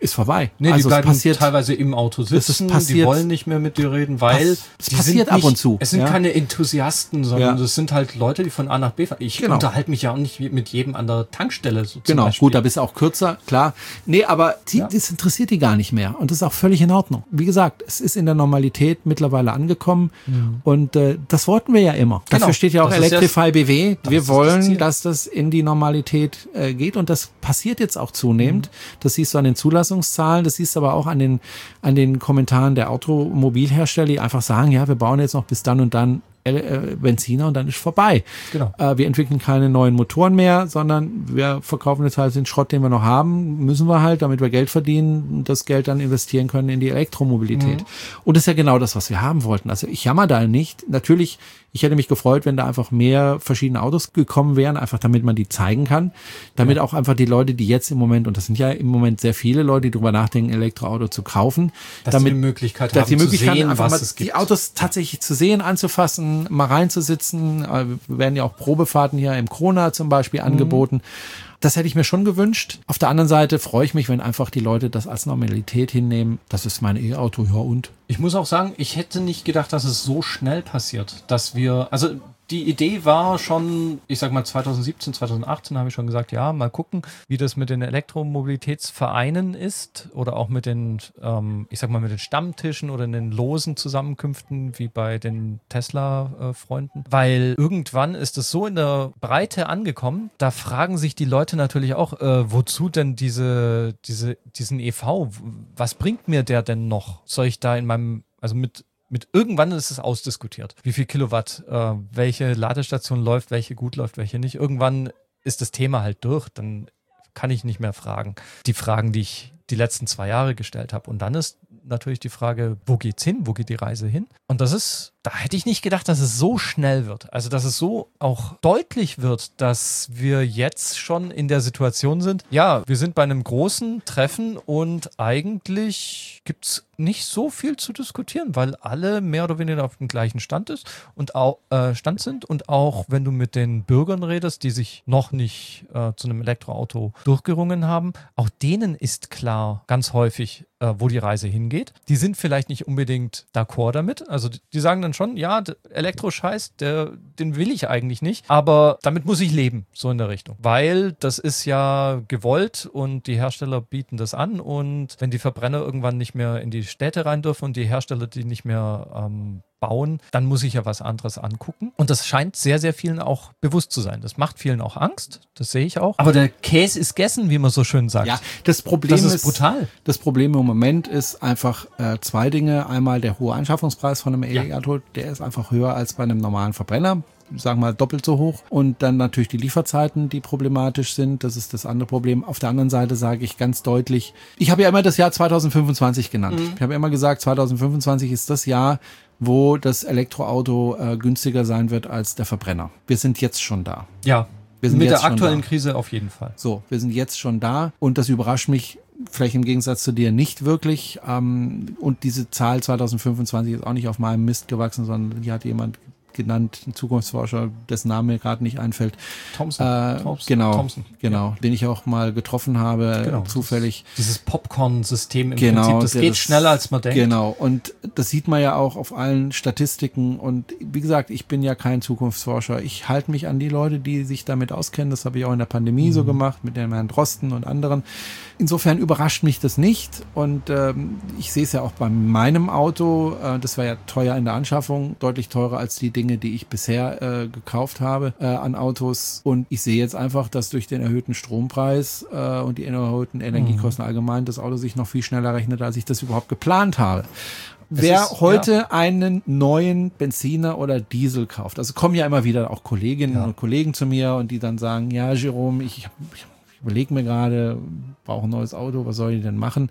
ist vorbei. Nee, also die bleiben passiert, teilweise im Auto sitzen, passiert, die wollen nicht mehr mit dir reden, weil es die passiert sind nicht, ab und zu. Es sind ja. keine Enthusiasten, sondern ja. das sind halt Leute, die von A nach B fahren. Ich genau. unterhalte mich ja auch nicht mit jedem an der Tankstelle. So genau, Beispiel. Gut, da bist du auch kürzer, klar. Nee, aber die, ja. das interessiert die gar nicht mehr. Und das ist auch völlig in Ordnung. Wie gesagt, es ist in der Normalität mittlerweile angekommen. Mhm. Und äh, das wollten wir ja immer. Genau. Dafür steht ja auch das Electrify B W. Wir wollen, das dass das in die Normalität äh, geht. Und das passiert jetzt auch zunehmend. Mhm. Das siehst du an den Zulassungszahlen. Das siehst du aber auch an den, an den Kommentaren der Automobilhersteller, die einfach sagen, ja, wir bauen jetzt noch bis dann und dann Benziner und dann ist vorbei. Genau. Äh, wir entwickeln keine neuen Motoren mehr, sondern wir verkaufen jetzt halt den Schrott, den wir noch haben, müssen wir halt, damit wir Geld verdienen und das Geld dann investieren können in die Elektromobilität. Mhm. Und das ist ja genau das, was wir haben wollten. Also ich jammer da nicht. Natürlich, ich hätte mich gefreut, wenn da einfach mehr verschiedene Autos gekommen wären, einfach damit man die zeigen kann, damit ja. auch einfach die Leute, die jetzt im Moment, und das sind ja im Moment sehr viele Leute, die darüber nachdenken, ein Elektroauto zu kaufen, dass damit die Möglichkeit dass haben, die Möglichkeit zu sehen, einfach was mal es gibt. Die Autos tatsächlich zu sehen, anzufassen, mal reinzusitzen. Wir werden ja auch Probefahrten hier im Krona zum Beispiel mhm. angeboten. Das hätte ich mir schon gewünscht. Auf der anderen Seite freue ich mich, wenn einfach die Leute das als Normalität hinnehmen. Das ist mein E-Auto, ja und? Ich muss auch sagen, ich hätte nicht gedacht, dass es so schnell passiert, dass wir, also die Idee war schon, ich sag mal zwanzig siebzehn, zwanzig achtzehn habe ich schon gesagt, ja, mal gucken, wie das mit den Elektromobilitätsvereinen ist oder auch mit den, ähm, ich sag mal, mit den Stammtischen oder in den losen Zusammenkünften wie bei den Tesla-Freunden. Weil irgendwann ist es so in der Breite angekommen, da fragen sich die Leute natürlich auch, äh, wozu denn diese, diese, diesen E V? Was bringt mir der denn noch? Soll ich da in meinem, also mit Mit irgendwann ist es ausdiskutiert. Wie viel Kilowatt, äh, welche Ladestation läuft, welche gut läuft, welche nicht. Irgendwann ist das Thema halt durch. Dann kann ich nicht mehr fragen. Die Fragen, die ich die letzten zwei Jahre gestellt habe. Und dann ist natürlich die Frage, wo geht's hin? Wo geht die Reise hin? Und das ist, da hätte ich nicht gedacht, dass es so schnell wird. Also, dass es so auch deutlich wird, dass wir jetzt schon in der Situation sind. Ja, wir sind bei einem großen Treffen und eigentlich gibt's nicht so viel zu diskutieren, weil alle mehr oder weniger auf dem gleichen Stand ist und auch äh, Stand sind. Und auch wenn du mit den Bürgern redest, die sich noch nicht äh, zu einem Elektroauto durchgerungen haben, auch denen ist klar, ganz häufig, äh, wo die Reise hingeht. Die sind vielleicht nicht unbedingt d'accord damit. Also die, die sagen dann schon, ja, Elektroscheiß, der, den will ich eigentlich nicht, aber damit muss ich leben, so in der Richtung. Weil das ist ja gewollt und die Hersteller bieten das an und wenn die Verbrenner irgendwann nicht mehr in die Städte rein dürfen und die Hersteller die nicht mehr ähm, bauen, dann muss ich ja was anderes angucken. Und das scheint sehr, sehr vielen auch bewusst zu sein. Das macht vielen auch Angst, das sehe ich auch. Aber der Käse ist gegessen, wie man so schön sagt. Ja, das Problem das ist, ist brutal. Das Problem im Moment ist einfach äh, zwei Dinge. Einmal der hohe Anschaffungspreis von einem E-Auto, ja. der ist einfach höher als bei einem normalen Verbrenner. Sagen wir mal doppelt so hoch. Und dann natürlich die Lieferzeiten, die problematisch sind. Das ist das andere Problem. Auf der anderen Seite sage ich ganz deutlich, ich habe ja immer das Jahr zwanzig fünfundzwanzig genannt. Mhm. Ich habe immer gesagt, zwanzig fünfundzwanzig ist das Jahr, wo das Elektroauto äh, günstiger sein wird als der Verbrenner. Wir sind jetzt schon da. Ja, wir sind mit jetzt der aktuellen da. Krise auf jeden Fall. So, wir sind jetzt schon da und das überrascht mich vielleicht im Gegensatz zu dir nicht wirklich. Ähm, und diese Zahl zwanzig fünfundzwanzig ist auch nicht auf meinem Mist gewachsen, sondern die hat jemand genannt, ein Zukunftsforscher, dessen Name mir gerade nicht einfällt. Thompson. Äh, Thompson. Genau, Thompson. genau, Ja. den ich auch mal getroffen habe, genau. zufällig. Dieses Popcorn-System im genau, Prinzip, das geht das, schneller, als man denkt. Genau, und das sieht man ja auch auf allen Statistiken. Und wie gesagt, ich bin ja kein Zukunftsforscher. Ich halte mich an die Leute, die sich damit auskennen. Das habe ich auch in der Pandemie mhm. so gemacht, mit dem Herrn Drosten und anderen. Insofern überrascht mich das nicht. Und ähm, ich sehe es ja auch bei meinem Auto. Äh, das war ja teuer in der Anschaffung, deutlich teurer als die Dinge, die ich bisher äh, gekauft habe äh, an Autos. Und ich sehe jetzt einfach, dass durch den erhöhten Strompreis äh, und die erhöhten Energiekosten mhm. allgemein das Auto sich noch viel schneller rechnet, als ich das überhaupt geplant habe. Wer ist, heute ja. einen neuen Benziner oder Diesel kauft, also kommen ja immer wieder auch Kolleginnen ja. und Kollegen zu mir und die dann sagen, ja, Jerome, ich, ich überlege mir gerade, brauche ein neues Auto, was soll ich denn machen?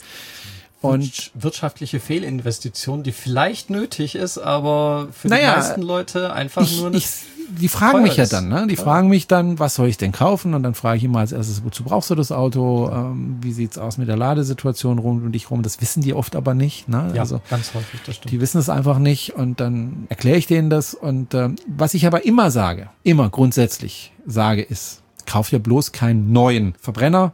Und wirtschaftliche Fehlinvestition, die vielleicht nötig ist, aber für naja, die meisten Leute einfach ich, nur eine ich, die fragen mich ja dann, ne? Die ja. fragen mich dann, was soll ich denn kaufen? Und dann frage ich immer als erstes, wozu brauchst du das Auto? Ähm, wie sieht's aus mit der Ladesituation rund um dich rum? Das wissen die oft aber nicht, ne? Ja, also, ganz häufig, das stimmt. Die wissen es einfach nicht und dann erkläre ich denen das. Und ähm, was ich aber immer sage, immer grundsätzlich sage, ist, kauf dir bloß keinen neuen Verbrenner. Ja.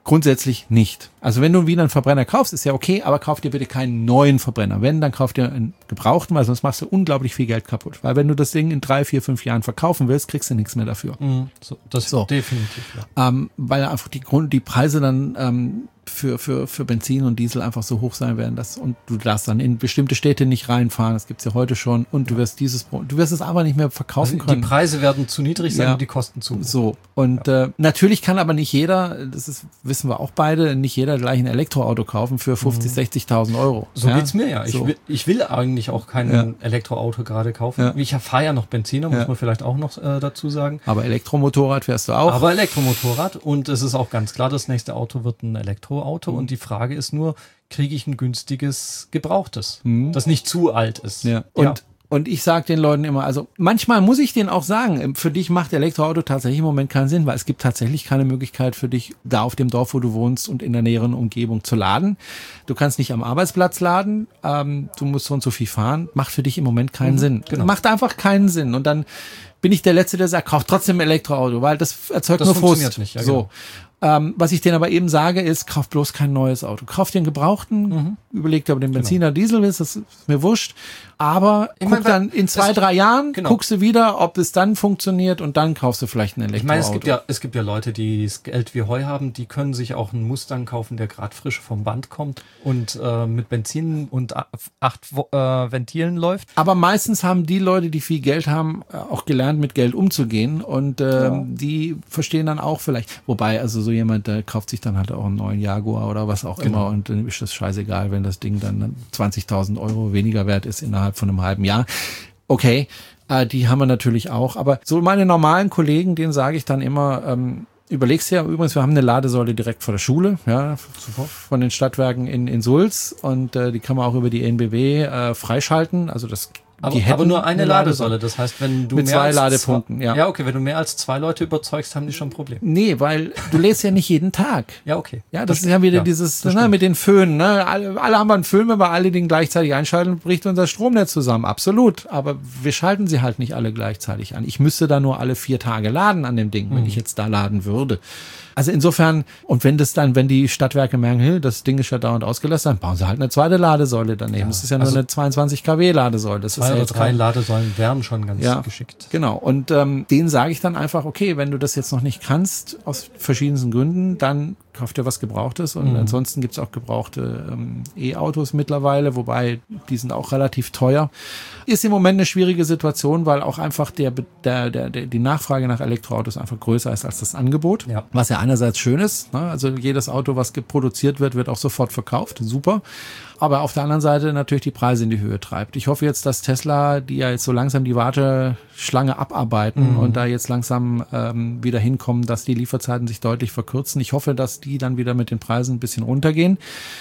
Grundsätzlich nicht. Also wenn du wieder einen Verbrenner kaufst, ist ja okay, aber kauf dir bitte keinen neuen Verbrenner. Wenn, dann kauf dir einen gebrauchten, weil sonst machst du unglaublich viel Geld kaputt. Weil wenn du das Ding in drei, vier, fünf Jahren verkaufen willst, kriegst du nichts mehr dafür. Mhm, so, das so. definitiv. Ja. Ähm, weil einfach die Grund, die Preise dann ähm, für, für, für Benzin und Diesel einfach so hoch sein werden, dass, und du darfst dann in bestimmte Städte nicht reinfahren, das gibt's ja heute schon, und du wirst dieses, du wirst es aber nicht mehr verkaufen also können. Die Preise werden zu niedrig sein ja. und die Kosten zu hoch. So. Und ja. äh, natürlich kann aber nicht jeder, das ist, wissen wir auch beide, nicht jeder gleich ein Elektroauto kaufen für fünfzig, mhm. sechzigtausend Euro. So ja? geht's mir ja. So. Ich, will, ich will eigentlich auch kein ja. Elektroauto gerade kaufen. Ja. Ich fahre ja noch Benziner, muss ja. man vielleicht auch noch äh, dazu sagen. Aber Elektromotorrad fährst du auch. Aber Elektromotorrad, und es ist auch ganz klar, das nächste Auto wird ein Elektroauto, mhm. und die Frage ist nur, kriege ich ein günstiges Gebrauchtes, mhm. das nicht zu alt ist. Ja. Und ja. Und ich sage den Leuten immer, also manchmal muss ich denen auch sagen, für dich macht Elektroauto tatsächlich im Moment keinen Sinn, weil es gibt tatsächlich keine Möglichkeit für dich, da auf dem Dorf, wo du wohnst und in der näheren Umgebung zu laden. Du kannst nicht am Arbeitsplatz laden, ähm, du musst so und so viel fahren, macht für dich im Moment keinen mhm, Sinn. Genau. Macht einfach keinen Sinn. Und dann bin ich der Letzte, der sagt, kauf trotzdem ein Elektroauto, weil das erzeugt das nur Frust. Funktioniert nicht, ja, so. Genau. Ähm, was ich denen aber eben sage, ist, kauf bloß kein neues Auto. Kauf dir einen gebrauchten, mhm. überleg dir, ob du den Benziner, genau. Diesel willst, das ist mir wurscht. Aber ich guck meine, dann in zwei, drei Jahren, genau. guckst du wieder, ob es dann funktioniert, und dann kaufst du vielleicht ein Elektroauto. Ich meine, es gibt ja, es gibt ja Leute, die das Geld wie Heu haben, die können sich auch einen Mustang kaufen, der gerade frisch vom Band kommt und äh, mit Benzin und acht äh, Ventilen läuft. Aber meistens haben die Leute, die viel Geld haben, auch gelernt, mit Geld umzugehen, und äh, ja. die verstehen dann auch vielleicht, wobei, also so jemand, der kauft sich dann halt auch einen neuen Jaguar oder was auch genau. immer, und dann ist das scheißegal, wenn das Ding dann zwanzigtausend Euro weniger wert ist innerhalb von einem halben Jahr. Okay, äh, die haben wir natürlich auch, aber so meine normalen Kollegen, denen sage ich dann immer, ähm, überlegst dir, übrigens, wir haben eine Ladesäule direkt vor der Schule, ja, von den Stadtwerken in, in Sulz, und äh, die kann man auch über die N B W äh, freischalten, also das Aber, aber nur eine, eine Ladesäule. Das heißt, wenn du mit mehr zwei als Ladepunkten, zwei, ja. Ja, okay, wenn du mehr als zwei Leute überzeugst, haben die schon ein Problem. Nee, weil du lädst ja nicht jeden Tag. Ja, okay. Ja, das, das ist ja wieder ja, dieses, ne, mit den Föhnen, ne? Alle, alle haben einen Föhn, wenn wir alle den gleichzeitig einschalten, bricht unser Stromnetz zusammen. Absolut. Aber wir schalten sie halt nicht alle gleichzeitig an. Ich müsste da nur alle vier Tage laden an dem Ding, wenn mhm. ich jetzt da laden würde. Also insofern, und wenn das dann, wenn die Stadtwerke merken, hey, das Ding ist ja dauernd ausgelastet, dann bauen sie halt eine zweite Ladesäule daneben. Ja, das ist ja nur also eine zweiundzwanzig Kilowatt Ladesäule. Das zwei ist ja oder drei Ladesäulen wären schon ganz ja, geschickt. Genau. Und ähm, denen sage ich dann einfach, okay, wenn du das jetzt noch nicht kannst, aus verschiedensten Gründen, dann kauf dir was Gebrauchtes. Und mhm. ansonsten gibt's auch gebrauchte ähm, E-Autos mittlerweile, wobei die sind auch relativ teuer. Ist im Moment eine schwierige Situation, weil auch einfach der, der, der, der die Nachfrage nach Elektroautos einfach größer ist als das Angebot. Ja. Was ja einerseits schön ist, ne? Also jedes Auto, was produziert wird, wird auch sofort verkauft. Super. Aber auf der anderen Seite natürlich die Preise in die Höhe treibt. Ich hoffe jetzt, dass Tesla, die ja jetzt so langsam die Warteschlange abarbeiten mhm. und da jetzt langsam ähm, wieder hinkommen, dass die Lieferzeiten sich deutlich verkürzen. Ich hoffe, dass die dann wieder mit den Preisen ein bisschen runtergehen.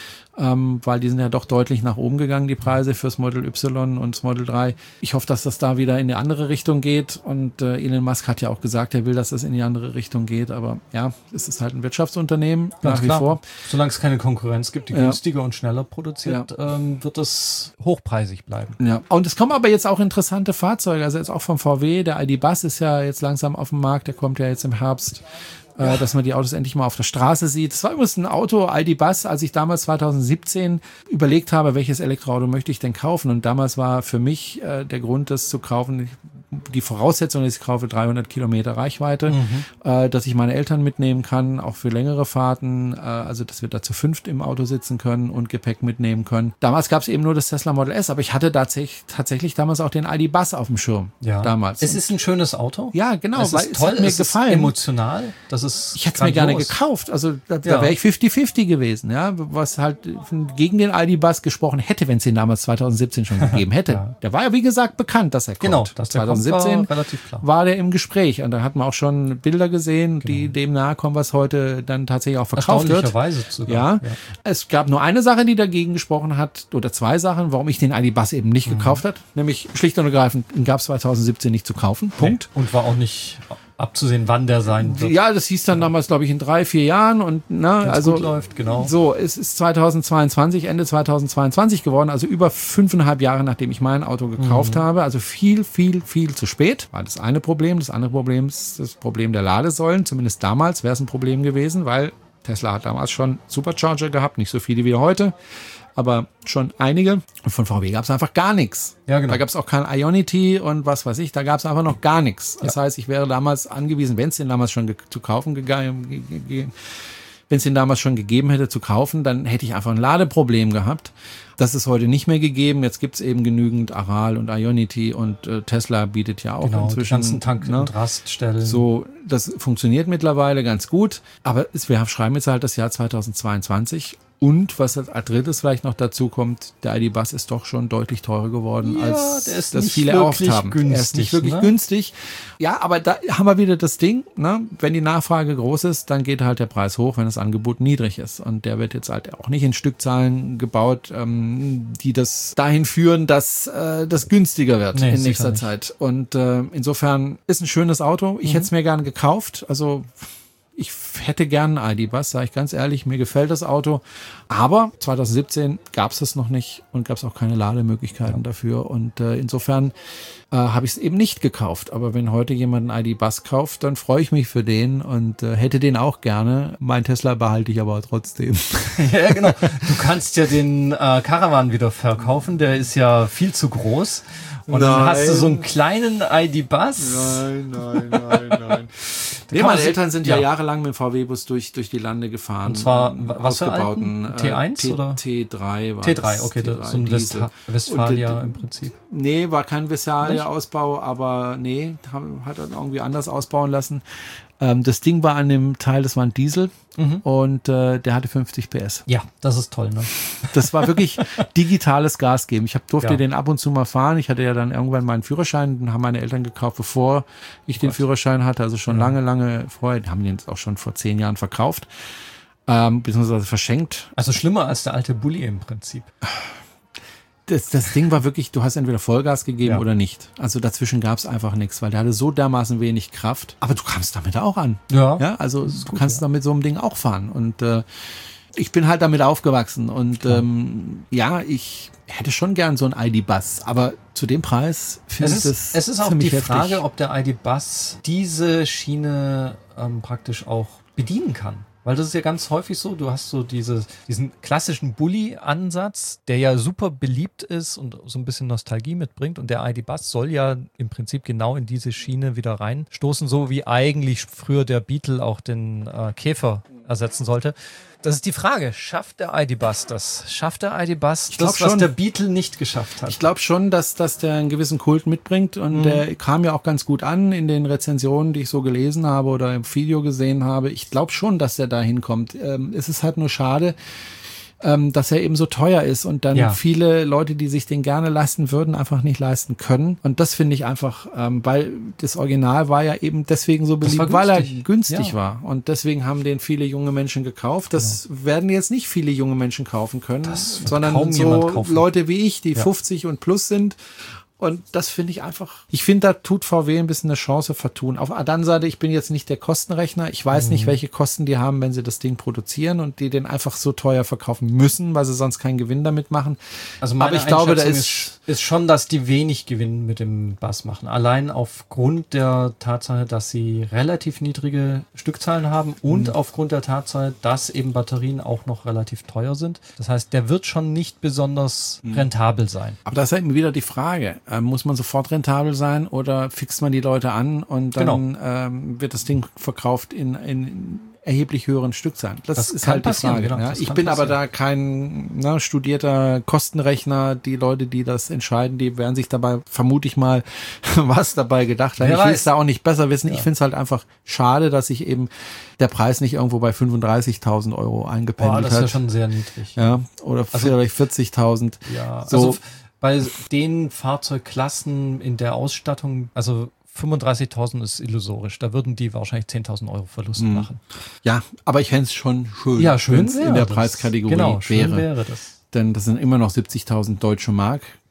Ähm, weil die sind ja doch deutlich nach oben gegangen, die Preise fürs Model Y und das Model drei. Ich hoffe, dass das da wieder in die andere Richtung geht, und äh, Elon Musk hat ja auch gesagt, er will, dass das in die andere Richtung geht, aber ja, es ist halt ein Wirtschaftsunternehmen, Ganz nach wie klar. vor. Solange es keine Konkurrenz gibt, die ja. günstiger und schneller produziert, ja. ähm, wird es hochpreisig bleiben. Ja. Und es kommen aber jetzt auch interessante Fahrzeuge, also jetzt auch vom V W, der I D. Buzz ist ja jetzt langsam auf dem Markt, der kommt ja jetzt im Herbst. Ja. Dass man die Autos endlich mal auf der Straße sieht. Das war übrigens ein Auto, I D. Buzz, als ich damals zwanzig siebzehn überlegt habe, welches Elektroauto möchte ich denn kaufen. Und damals war für mich äh, der Grund, das zu kaufen, die Voraussetzung, dass ich kaufe dreihundert Kilometer Reichweite, mhm. äh, dass ich meine Eltern mitnehmen kann, auch für längere Fahrten, äh, also dass wir da zu fünft im Auto sitzen können und Gepäck mitnehmen können. Damals gab es eben nur das Tesla Model S, aber ich hatte tatsächlich, tatsächlich damals auch den I D. Buzz auf dem Schirm. Ja. Damals. Es ist ein schönes Auto. Ja, genau. Es weil ist toll, es hat mir es gefallen. Ist emotional. Das ist ich hätte es mir gerne gekauft. Also da, da ja. wäre ich fifty fifty gewesen, ja, was halt gegen den I D. Buzz gesprochen hätte, wenn es den damals zwanzig siebzehn schon gegeben hätte. Ja. Der war ja wie gesagt bekannt, dass er kommt. Genau, dass der zwanzig siebzehn kommt, war relativ klar. War der im Gespräch, und da hat man auch schon Bilder gesehen, genau. die dem nahe kommen, was heute dann tatsächlich auch verkauft wird. Erstaunlicherweise sogar. Ja. ja. Es gab nur eine Sache, die dagegen gesprochen hat, oder zwei Sachen, warum ich den I D. Buzz eben nicht mhm. gekauft hat, nämlich schlicht und ergreifend, ihn gab es zwanzig siebzehn nicht zu kaufen. Punkt. Nee. Und war auch nicht abzusehen, wann der sein wird. Ja, das hieß dann ja. damals, glaube ich, in drei, vier Jahren, und na, also gut läuft, genau. So, es ist zweitausendzweiundzwanzig, Ende zweitausendzweiundzwanzig geworden, also über fünfeinhalb Jahre, nachdem ich mein Auto gekauft mhm. habe, also viel, viel, viel zu spät, war das eine Problem. Das andere Problem ist das Problem der Ladesäulen, zumindest damals wäre es ein Problem gewesen, weil Tesla hat damals schon Supercharger gehabt, nicht so viele wie heute, aber schon einige. Und von V W gab es einfach gar nichts. Ja, genau. Da gab es auch kein Ionity und was weiß ich, da gab es einfach noch gar nichts. Das ja. heißt, ich wäre damals angewiesen, wenn es den damals schon ge- zu kaufen gegangen, ge- ge- wenn es den damals schon gegeben hätte zu kaufen, dann hätte ich einfach ein Ladeproblem gehabt. Das ist heute nicht mehr gegeben. Jetzt gibt es eben genügend Aral und Ionity und äh, Tesla bietet ja auch genau, inzwischen. Die ganzen Tank- ne, und Raststellen. So, das funktioniert mittlerweile ganz gut. Aber es, wir schreiben jetzt halt das Jahr zweitausendzweiundzwanzig. Und was als drittes vielleicht noch dazu kommt, der I D Bus ist doch schon deutlich teurer geworden, ja, als der ist das nicht viele wirklich erhofft haben. Günstig, er ist nicht wirklich ne? günstig. Ja, aber da haben wir wieder das Ding, ne? Wenn die Nachfrage groß ist, dann geht halt der Preis hoch, wenn das Angebot niedrig ist. Und der wird jetzt halt auch nicht in Stückzahlen gebaut, ähm, die das dahin führen, dass äh, das günstiger wird nee, in nächster nicht. Zeit. Und äh, insofern ist ein schönes Auto. Ich mhm. hätte es mir gern gekauft. Also ich hätte gern einen I D Bus, sage ich ganz ehrlich. Mir gefällt das Auto. Aber zweitausendsiebzehn gab es das noch nicht und gab es auch keine Lademöglichkeiten ja. dafür. Und äh, insofern äh, habe ich es eben nicht gekauft. Aber wenn heute jemand einen I D Bus kauft, dann freue ich mich für den und äh, hätte den auch gerne. Mein Tesla behalte ich aber trotzdem. Ja, genau. Du kannst ja den äh, Caravan wieder verkaufen. Der ist ja viel zu groß. Und nein. dann hast du so einen kleinen I D Bus. Nein, nein, nein, nein. Nee, meine Eltern sind ja, ja jahrelang mit dem V W-Bus durch, durch die Lande gefahren. Und zwar, was für alten? T eins äh, oder? T drei war T drei, okay, T drei, das so ein West- Westfalia im Prinzip. Nee, war kein Westfalia-Ausbau, aber nee, hat er irgendwie anders ausbauen lassen. Ähm, das Ding war an dem Teil, das war ein Diesel mhm. und äh, der hatte fünfzig P S. Ja, das ist toll, ne? Das war wirklich digitales Gas geben. Ich hab, durfte ja. den ab und zu mal fahren. Ich hatte ja dann irgendwann meinen Führerschein, den haben meine Eltern gekauft, bevor ich den Führerschein hatte, also schon ja. lange, lange vorher. Die haben den jetzt auch schon vor zehn Jahren verkauft, ähm, beziehungsweise verschenkt. Also schlimmer als der alte Bulli im Prinzip. Das, das Ding war wirklich, du hast entweder Vollgas gegeben ja. oder nicht. Also dazwischen gab es einfach nichts, weil der hatte so dermaßen wenig Kraft. Aber du kamst damit auch an. Ja. ja also du gut, kannst ja. damit so einem Ding auch fahren. Und äh, ich bin halt damit aufgewachsen. Und ähm, ja, ich hätte schon gern so einen I D Bus. Aber zu dem Preis finde ich das Es ist auch die heftig. Frage, ob der I D Bus diese Schiene ähm, praktisch auch bedienen kann. Weil das ist ja ganz häufig so, du hast so diese, diesen klassischen Bulli-Ansatz, der ja super beliebt ist und so ein bisschen Nostalgie mitbringt. Und der I D Bus soll ja im Prinzip genau in diese Schiene wieder reinstoßen, so wie eigentlich früher der Beetle auch den äh, Käfer ersetzen sollte. Das ist die Frage, schafft der I D Bus das? Schafft der I D Bus ich das, schon. was der Beetle nicht geschafft hat? Ich glaube schon, dass, dass der einen gewissen Kult mitbringt und mhm. der kam ja auch ganz gut an in den Rezensionen, die ich so gelesen habe oder im Video gesehen habe. Ich glaube schon, dass der da hinkommt. Ähm, es ist halt nur schade, ähm, dass er eben so teuer ist und dann ja. viele Leute, die sich den gerne leisten würden, einfach nicht leisten können. Und das finde ich einfach, ähm, weil das Original war ja eben deswegen so beliebt, weil er günstig ja. war. Und deswegen haben den viele junge Menschen gekauft. Das genau. werden jetzt nicht viele junge Menschen kaufen können, das sondern kaum so Leute wie ich, die ja. fünfzig und plus sind. Und das finde ich einfach, ich finde, da tut V W ein bisschen eine Chance vertun. Auf der anderen Seite, ich bin jetzt nicht der Kostenrechner. Ich weiß mhm. nicht, welche Kosten die haben, wenn sie das Ding produzieren und die den einfach so teuer verkaufen müssen, weil sie sonst keinen Gewinn damit machen. Also meine Aber ich glaube, da ist, ist, ist schon, dass die wenig Gewinn mit dem Bus machen. Allein aufgrund der Tatsache, dass sie relativ niedrige Stückzahlen haben und mhm. aufgrund der Tatsache, dass eben Batterien auch noch relativ teuer sind. Das heißt, der wird schon nicht besonders mhm. rentabel sein. Aber das ist halt wieder die Frage. Muss man sofort rentabel sein oder fixt man die Leute an und dann genau. ähm, wird das Ding verkauft in, in erheblich höheren Stückzahlen? Das, das ist halt die Frage. Genau, ja. Ich bin passieren. aber da kein na, studierter Kostenrechner. Die Leute, die das entscheiden, die werden sich dabei, vermute ich mal, was dabei gedacht haben. Ja, ich will es da auch nicht besser wissen. Ja. Ich finde es halt einfach schade, dass sich eben der Preis nicht irgendwo bei fünfunddreißigtausend Euro eingependelt hat. Das ist ja schon sehr niedrig. Ja, oder also, vielleicht vierzigtausend. Ja, so. Also bei den Fahrzeugklassen in der Ausstattung, also fünfunddreißigtausend ist illusorisch. Da würden die wahrscheinlich zehntausend Euro Verlust mhm. machen. Ja, aber ich fände es schon schön, ja, schön wenn es in der das. Preiskategorie genau, schön wäre. wäre das. Denn das sind immer noch siebzigtausend deutsche Mark,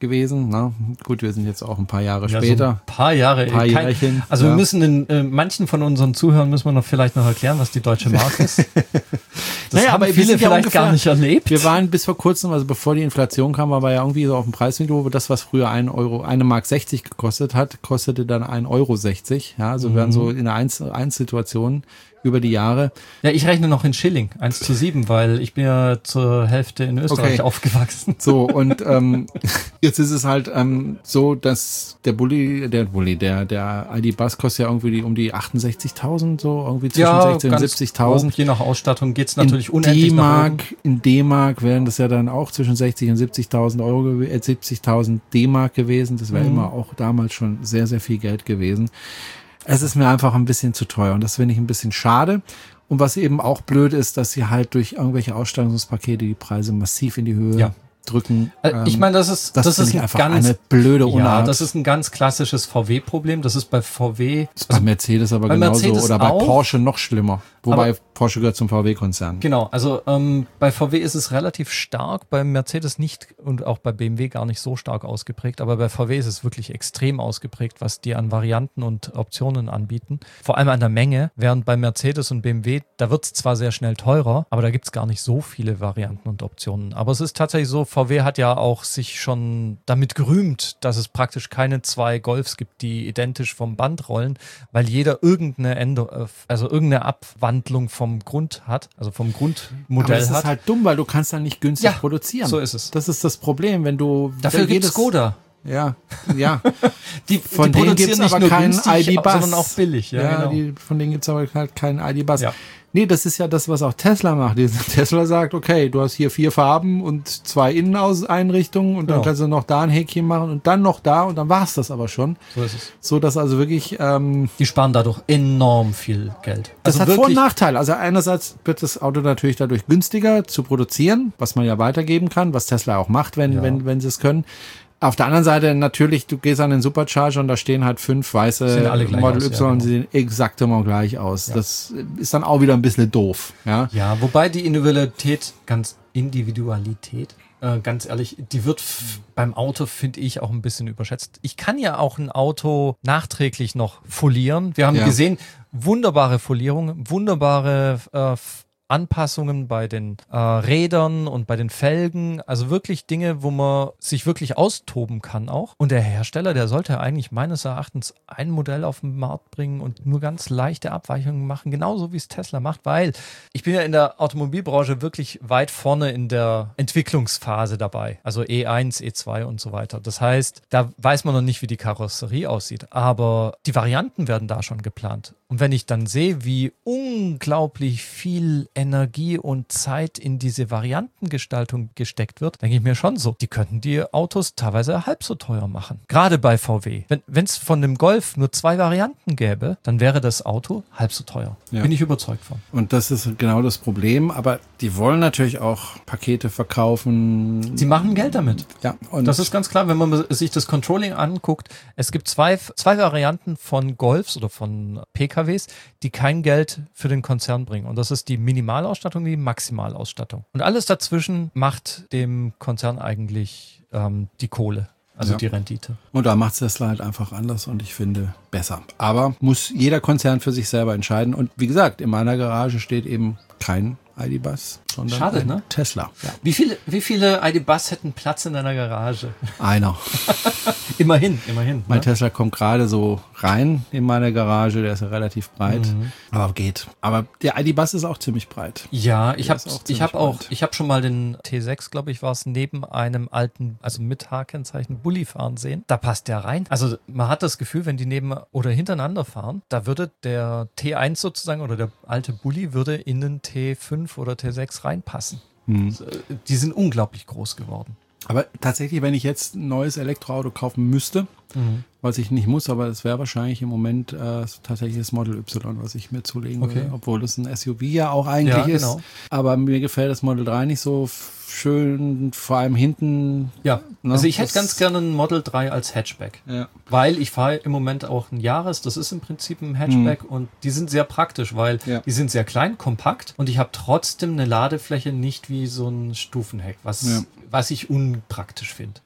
gewesen. Na, gut, wir sind jetzt auch ein paar Jahre Ja, später. so ein paar Jahre. Ein paar kein, Jährchen. Also ja. wir müssen den, äh, manchen von unseren Zuhörern müssen wir noch vielleicht noch erklären, was die Deutsche Mark ist. Das naja, haben aber wir viele sind ja vielleicht ungefähr, gar nicht erlebt. Wir waren bis vor kurzem, also bevor die Inflation kam, war wir ja irgendwie so auf dem Preisniveau, wo das, was früher ein Euro, eine Mark sechzig gekostet hat, kostete dann ein Euro sechzig. Ja, also mhm. wir waren so in einer Eins-Situation über die Jahre. Ja, ich rechne noch in Schilling, eins zu sieben, weil ich bin ja zur Hälfte in Österreich okay. aufgewachsen. So, und ähm, jetzt ist es halt ähm, so, dass der Bulli, der Bulli, der der I D-Bus kostet ja irgendwie die, um die achtundsechzigtausend, so irgendwie zwischen ja, sechzig und siebzigtausend. Je nach Ausstattung geht's natürlich in unendlich D-Mark, nach oben. In D-Mark wären das ja dann auch zwischen sechzig und siebzigtausend Euro, äh, siebzigtausend D-Mark gewesen. Das wäre mhm. immer auch damals schon sehr, sehr viel Geld gewesen. Es ist mir einfach ein bisschen zu teuer und das finde ich ein bisschen schade. Und was eben auch blöd ist, dass sie halt durch irgendwelche Ausstattungspakete die Preise massiv in die Höhe ja. drücken. Ähm, ich meine, das ist das, das ist ein einfach ganz eine blöde Unart. Ja, das ist ein ganz klassisches V W-Problem. Das ist bei V W, das ist bei Mercedes aber bei genauso Mercedes oder bei auch. Porsche noch schlimmer. Wobei Aber Porsche gehört zum V W-Konzern. Genau, also ähm, bei V W ist es relativ stark, bei Mercedes nicht und auch bei B M W gar nicht so stark ausgeprägt, aber bei V W ist es wirklich extrem ausgeprägt, was die an Varianten und Optionen anbieten. Vor allem an der Menge, während bei Mercedes und B M W, da wird es zwar sehr schnell teurer, aber da gibt es gar nicht so viele Varianten und Optionen. Aber es ist tatsächlich so, V W hat ja auch sich schon damit gerühmt, dass es praktisch keine zwei Golfs gibt, die identisch vom Band rollen, weil jeder irgendeine Änderung, also irgendeine Abwandlung vom Grund hat, also vom Grundmodell aber das hat. ist halt dumm, weil du kannst dann nicht günstig Ja, produzieren. so ist es. Das ist das Problem, wenn du... Dafür gibt es Skoda. Ja, ja. Die, von die denen gibt's aber keinen I D-Bus. Sondern auch billig. Ja, ja genau. die, von denen gibt's aber halt keinen I D-Bus. Ja. Nee, das ist ja das, was auch Tesla macht. Tesla sagt, okay, du hast hier vier Farben und zwei Innenauseinrichtungen und dann Genau. kannst du noch da ein Häkchen machen und dann noch da und dann war's das aber schon. So ist es. So, dass also wirklich... Ähm, Die sparen dadurch enorm viel Geld. Das Also hat Vor- und wirklich- Nachteile. Also einerseits wird das Auto natürlich dadurch günstiger zu produzieren, was man ja weitergeben kann, was Tesla auch macht, wenn, Ja. wenn, wenn sie es können. Auf der anderen Seite natürlich, du gehst an den Supercharger und da stehen halt fünf Sehen weiße alle gleich Model aus, Y ja, und genau. sie sehen exakt immer gleich aus. Ja. Das ist dann auch wieder ein bisschen doof. Ja, Ja, wobei die Individualität, ganz Individualität, äh, ganz ehrlich, die wird f- beim Auto, finde ich, auch ein bisschen überschätzt. Ich kann ja auch ein Auto nachträglich noch folieren. Wir haben Ja. gesehen, wunderbare Folierung, wunderbare äh, Anpassungen bei den äh, Rädern und bei den Felgen, also wirklich Dinge, wo man sich wirklich austoben kann auch. Und der Hersteller, der sollte eigentlich meines Erachtens ein Modell auf den Markt bringen und nur ganz leichte Abweichungen machen, genauso wie es Tesla macht, weil ich bin ja in der Automobilbranche wirklich weit vorne in der Entwicklungsphase dabei, also E eins, E zwei und so weiter. Das heißt, da weiß man noch nicht, wie die Karosserie aussieht, aber die Varianten werden da schon geplant. Und wenn ich dann sehe, wie unglaublich viel Energie und Zeit in diese Variantengestaltung gesteckt wird, denke ich mir schon so, die könnten die Autos teilweise halb so teuer machen. Gerade bei V W. Wenn es von dem Golf nur zwei Varianten gäbe, dann wäre das Auto halb so teuer. Ja. Bin ich überzeugt von. und das ist genau das Problem. Aber die wollen natürlich auch Pakete verkaufen. Sie machen Geld damit. Ja, und Das ist ganz klar, wenn man sich das Controlling anguckt. Es gibt zwei, zwei Varianten von Golfs oder von P K Ws, die kein Geld für den Konzern bringen. Und das ist die Minimalausstattung, die Maximalausstattung. Und alles dazwischen macht dem Konzern eigentlich ähm, die Kohle, also Ja. die Rendite. Und da macht Tesla halt einfach anders und ich finde besser. Aber muss jeder Konzern für sich selber entscheiden. Und wie gesagt, in meiner Garage steht eben kein I D-Bus, sondern Schade, ein ne? Tesla. Ja. Wie viele, wie viele I D-Bus hätten Platz in deiner Garage? Einer. Immerhin, immerhin. Mein ne? Tesla kommt gerade so rein in meine Garage, der ist ja relativ breit, Mhm. aber geht. Aber der I D-Bus ist auch ziemlich breit. Ja, ich Der habe ist auch ich ziemlich habe auch breit. ich habe schon mal den T sechs, glaube ich, war es, neben einem alten, also mit H-Kennzeichen Bulli fahren sehen. Da passt der rein. Also man hat das Gefühl, wenn die neben oder hintereinander fahren, da würde der T eins sozusagen oder der alte Bulli würde in den T fünf oder T sechs reinpassen. Hm. Die sind unglaublich groß geworden. Aber tatsächlich, wenn ich jetzt ein neues Elektroauto kaufen müsste, Mhm. was ich nicht muss, aber es wäre wahrscheinlich im Moment äh, tatsächlich das Model Y, was ich mir zulegen Okay. würde, obwohl das ein S U V ja auch eigentlich Ja, ist. genau. Aber mir gefällt das Model drei nicht so f- schön, vor allem hinten. Ja, Ne, also ich das- hätte ganz gerne ein Model drei als Hatchback. Ja. Weil ich fahre im Moment auch ein Jahres, das ist im Prinzip ein Hatchback und die sind sehr praktisch, weil Ja. die sind sehr klein, kompakt und ich habe trotzdem eine Ladefläche nicht wie so ein Stufenheck, was, Ja. was ich unpraktisch finde. Und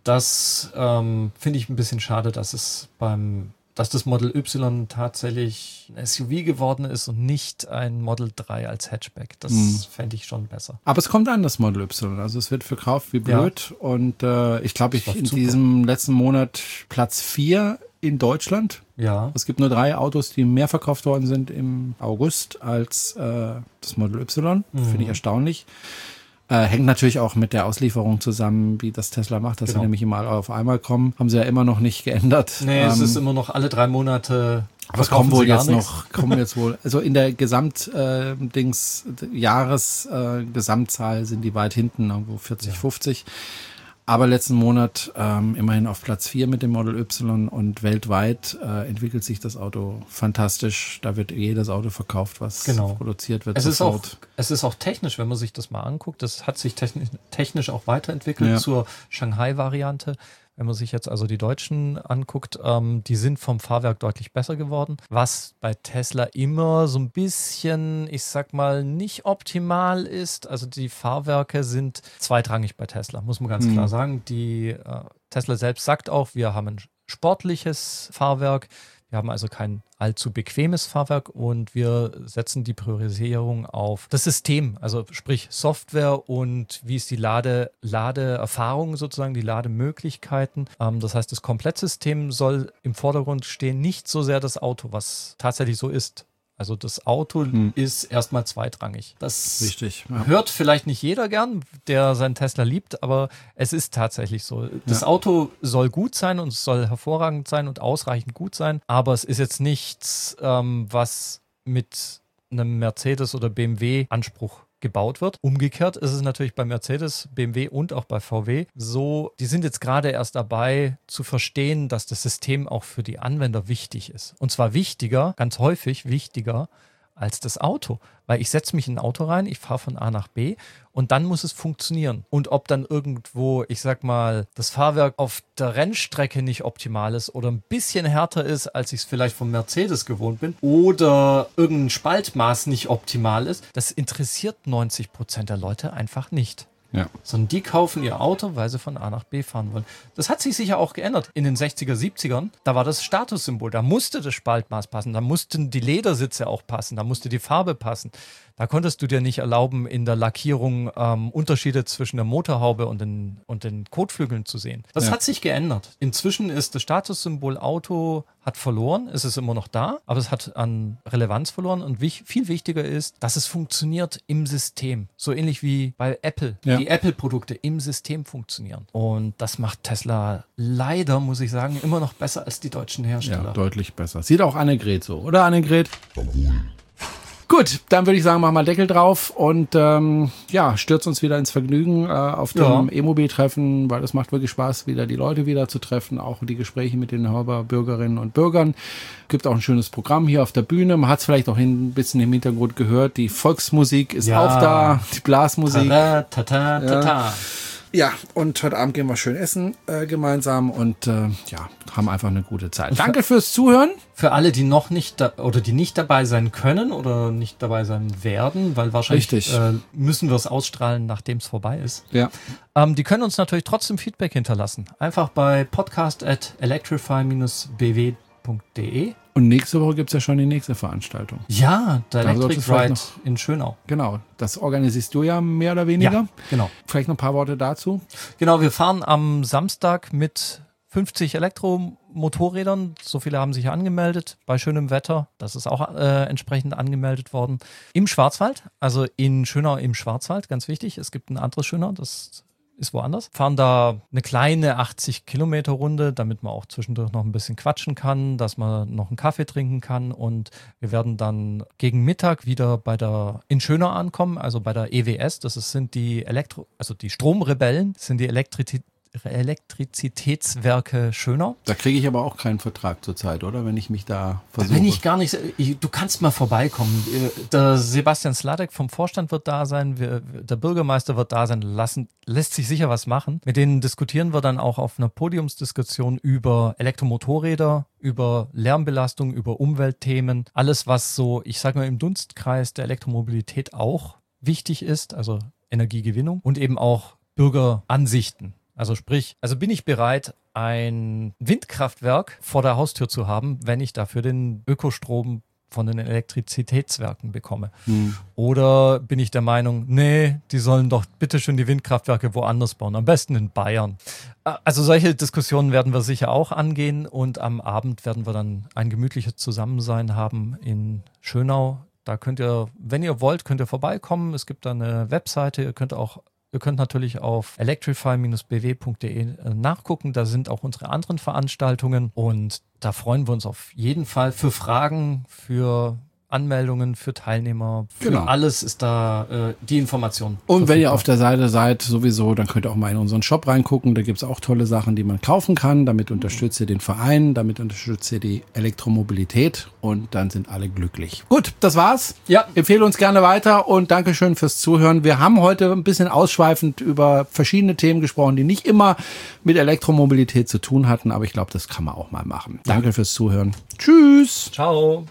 das ähm, finde ich ein bisschen schade, dass es beim dass das Model Y tatsächlich ein S U V geworden ist und nicht ein Model drei als Hatchback. Das hm. fände ich schon besser. Aber es kommt an, das Model Y. Also es wird verkauft wie blöd. Ja. Und äh, ich glaube, ich in super. diesem letzten Monat Platz vier in Deutschland. Ja. Es gibt nur drei Autos, die mehr verkauft worden sind im August als äh, das Model Y. Mhm. Finde ich erstaunlich. Äh, hängt natürlich auch mit der Auslieferung zusammen, wie das Tesla macht, dass genau. sie nämlich immer alle auf einmal kommen. Haben sie ja immer noch nicht geändert. Nee, ähm, es ist immer noch alle drei Monate. Aber es kommen wohl jetzt noch, kommen jetzt wohl, also in der Gesamt, äh, Dings, Jahres, äh, Gesamtzahl sind die weit hinten, irgendwo vierzig, ja. fünfzig. Aber letzten Monat ähm, immerhin auf Platz vier mit dem Model Y und weltweit äh, entwickelt sich das Auto fantastisch. Da wird jedes Auto verkauft, was genau. produziert wird. Es ist, auch, es ist auch technisch, wenn man sich das mal anguckt, das hat sich technisch, technisch auch weiterentwickelt ja. zur Shanghai-Variante. Wenn man sich jetzt also die Deutschen anguckt, ähm, die sind vom Fahrwerk deutlich besser geworden, was bei Tesla immer so ein bisschen, ich sag mal, nicht optimal ist. Also die Fahrwerke sind zweitrangig bei Tesla, muss man ganz mhm. klar sagen. Die äh, Tesla selbst sagt auch, wir haben ein sportliches Fahrwerk. Wir haben also kein allzu bequemes Fahrwerk und wir setzen die Priorisierung auf das System, also sprich Software und wie ist die Lade, Ladeerfahrung sozusagen, die Lademöglichkeiten. Ähm, das heißt, das Komplettsystem soll im Vordergrund stehen, nicht so sehr das Auto, was tatsächlich so ist. Also das Auto hm. ist erstmal zweitrangig. Das Richtig, ja. hört vielleicht nicht jeder gern, der seinen Tesla liebt, aber es ist tatsächlich so. Das ja. Auto soll gut sein und es soll hervorragend sein und ausreichend gut sein, aber es ist jetzt nichts, ähm, was mit einem Mercedes oder B M W Anspruch gebaut wird. Umgekehrt ist es natürlich bei Mercedes, B M W und auch bei V W so, die sind jetzt gerade erst dabei zu verstehen, dass das System auch für die Anwender wichtig ist. Und zwar wichtiger, ganz häufig wichtiger als das Auto. Weil ich setze mich in ein Auto rein, ich fahre von A nach B und dann muss es funktionieren. Und ob dann irgendwo, ich sag mal, das Fahrwerk auf der Rennstrecke nicht optimal ist oder ein bisschen härter ist, als ich es vielleicht vom Mercedes gewohnt bin oder irgendein Spaltmaß nicht optimal ist, das interessiert neunzig Prozent der Leute einfach nicht. Ja. Sondern die kaufen ihr Auto, weil sie von A nach B fahren wollen. Das hat sich sicher auch geändert. In den sechziger, siebzigern, da war das Statussymbol. Da musste das Spaltmaß passen, da mussten die Ledersitze auch passen, da musste die Farbe passen. Da konntest du dir nicht erlauben, in der Lackierung ähm, Unterschiede zwischen der Motorhaube und den, und den Kotflügeln zu sehen. Das ja. hat sich geändert. Inzwischen ist das Statussymbol Auto hat verloren, es ist immer noch da, aber es hat an Relevanz verloren und wich, viel wichtiger ist, dass es funktioniert im System. So ähnlich wie bei Apple. Ja. Die Apple-Produkte im System funktionieren. Und das macht Tesla leider, muss ich sagen, immer noch besser als die deutschen Hersteller. Ja, deutlich besser. Sieht auch Annegret so, oder Annegret? Gut, dann würde ich sagen, machen wir Deckel drauf und ähm, ja, stürzt uns wieder ins Vergnügen äh, auf dem ja. E-Mobil-Treffen, weil es macht wirklich Spaß, wieder die Leute wieder zu treffen, auch die Gespräche mit den Hörber Bürgerinnen und Bürgern. Gibt auch ein schönes Programm hier auf der Bühne. Man hat es vielleicht auch ein bisschen im Hintergrund gehört. Die Volksmusik ist ja. auch da, die Blasmusik. Ta ta ta ta ta. Ja. Ja, und heute Abend gehen wir schön essen äh, gemeinsam und äh, ja, haben einfach eine gute Zeit. Danke fürs Zuhören. Für alle, die noch nicht da, oder die nicht dabei sein können oder nicht dabei sein werden, weil wahrscheinlich äh, müssen wir es ausstrahlen, nachdem es vorbei ist. Ja. Ähm, die können uns natürlich trotzdem Feedback hinterlassen. Einfach bei podcast at electrify dash b w punkt d e. Und nächste Woche gibt es ja schon die nächste Veranstaltung. Ja, der Electric Ride in Schönau. Genau, das organisierst du ja mehr oder weniger. Ja, genau. Vielleicht noch ein paar Worte dazu. Genau, wir fahren am Samstag mit fünfzig Elektromotorrädern. So viele haben sich angemeldet bei schönem Wetter. Das ist auch äh, entsprechend angemeldet worden. Im Schwarzwald, also in Schönau im Schwarzwald, ganz wichtig. Es gibt ein anderes Schönau, das ist woanders. Fahren da eine kleine achtzig Kilometer Runde, damit man auch zwischendurch noch ein bisschen quatschen kann, dass man noch einen Kaffee trinken kann und wir werden dann gegen Mittag wieder bei der in Schönau ankommen, also bei der E W S. Das sind die Elektro, also die Stromrebellen, das sind die Elektrizität Elektrizitätswerke Schönau. Da kriege ich aber auch keinen Vertrag zurzeit, oder? Wenn ich mich da versuche. Wenn ich gar nicht, ich, du kannst mal vorbeikommen. Der Sebastian Sladek vom Vorstand wird da sein, wir, der Bürgermeister wird da sein, lassen, lässt sich sicher was machen. Mit denen diskutieren wir dann auch auf einer Podiumsdiskussion über Elektromotorräder, über Lärmbelastung, über Umweltthemen. Alles, was so, ich sage mal, im Dunstkreis der Elektromobilität auch wichtig ist, also Energiegewinnung und eben auch Bürgeransichten. Also sprich, also bin ich bereit, ein Windkraftwerk vor der Haustür zu haben, wenn ich dafür den Ökostrom von den Elektrizitätswerken bekomme. Hm. Oder bin ich der Meinung, nee, die sollen doch bitte schön die Windkraftwerke woanders bauen, am besten in Bayern. Also solche Diskussionen werden wir sicher auch angehen und am Abend werden wir dann ein gemütliches Zusammensein haben in Schönau. Da könnt ihr, wenn ihr wollt, könnt ihr vorbeikommen. Es gibt da eine Webseite, ihr könnt auch Ihr könnt natürlich auf electrify Bindestrich b w Punkt d e nachgucken. Da sind auch unsere anderen Veranstaltungen und da freuen wir uns auf jeden Fall für Fragen, für Anmeldungen, für Teilnehmer. Für genau. Alles ist da äh, die Information. Und verfügbar. Wenn ihr auf der Seite seid sowieso, dann könnt ihr auch mal in unseren Shop reingucken. Da gibt es auch tolle Sachen, die man kaufen kann. Damit unterstützt ihr den Verein, damit unterstützt ihr die Elektromobilität und dann sind alle glücklich. Gut, das war's. Ja. Empfehle uns gerne weiter und Dankeschön fürs Zuhören. Wir haben heute ein bisschen ausschweifend über verschiedene Themen gesprochen, die nicht immer mit Elektromobilität zu tun hatten, aber ich glaube, das kann man auch mal machen. Danke fürs Zuhören. Tschüss. Ciao.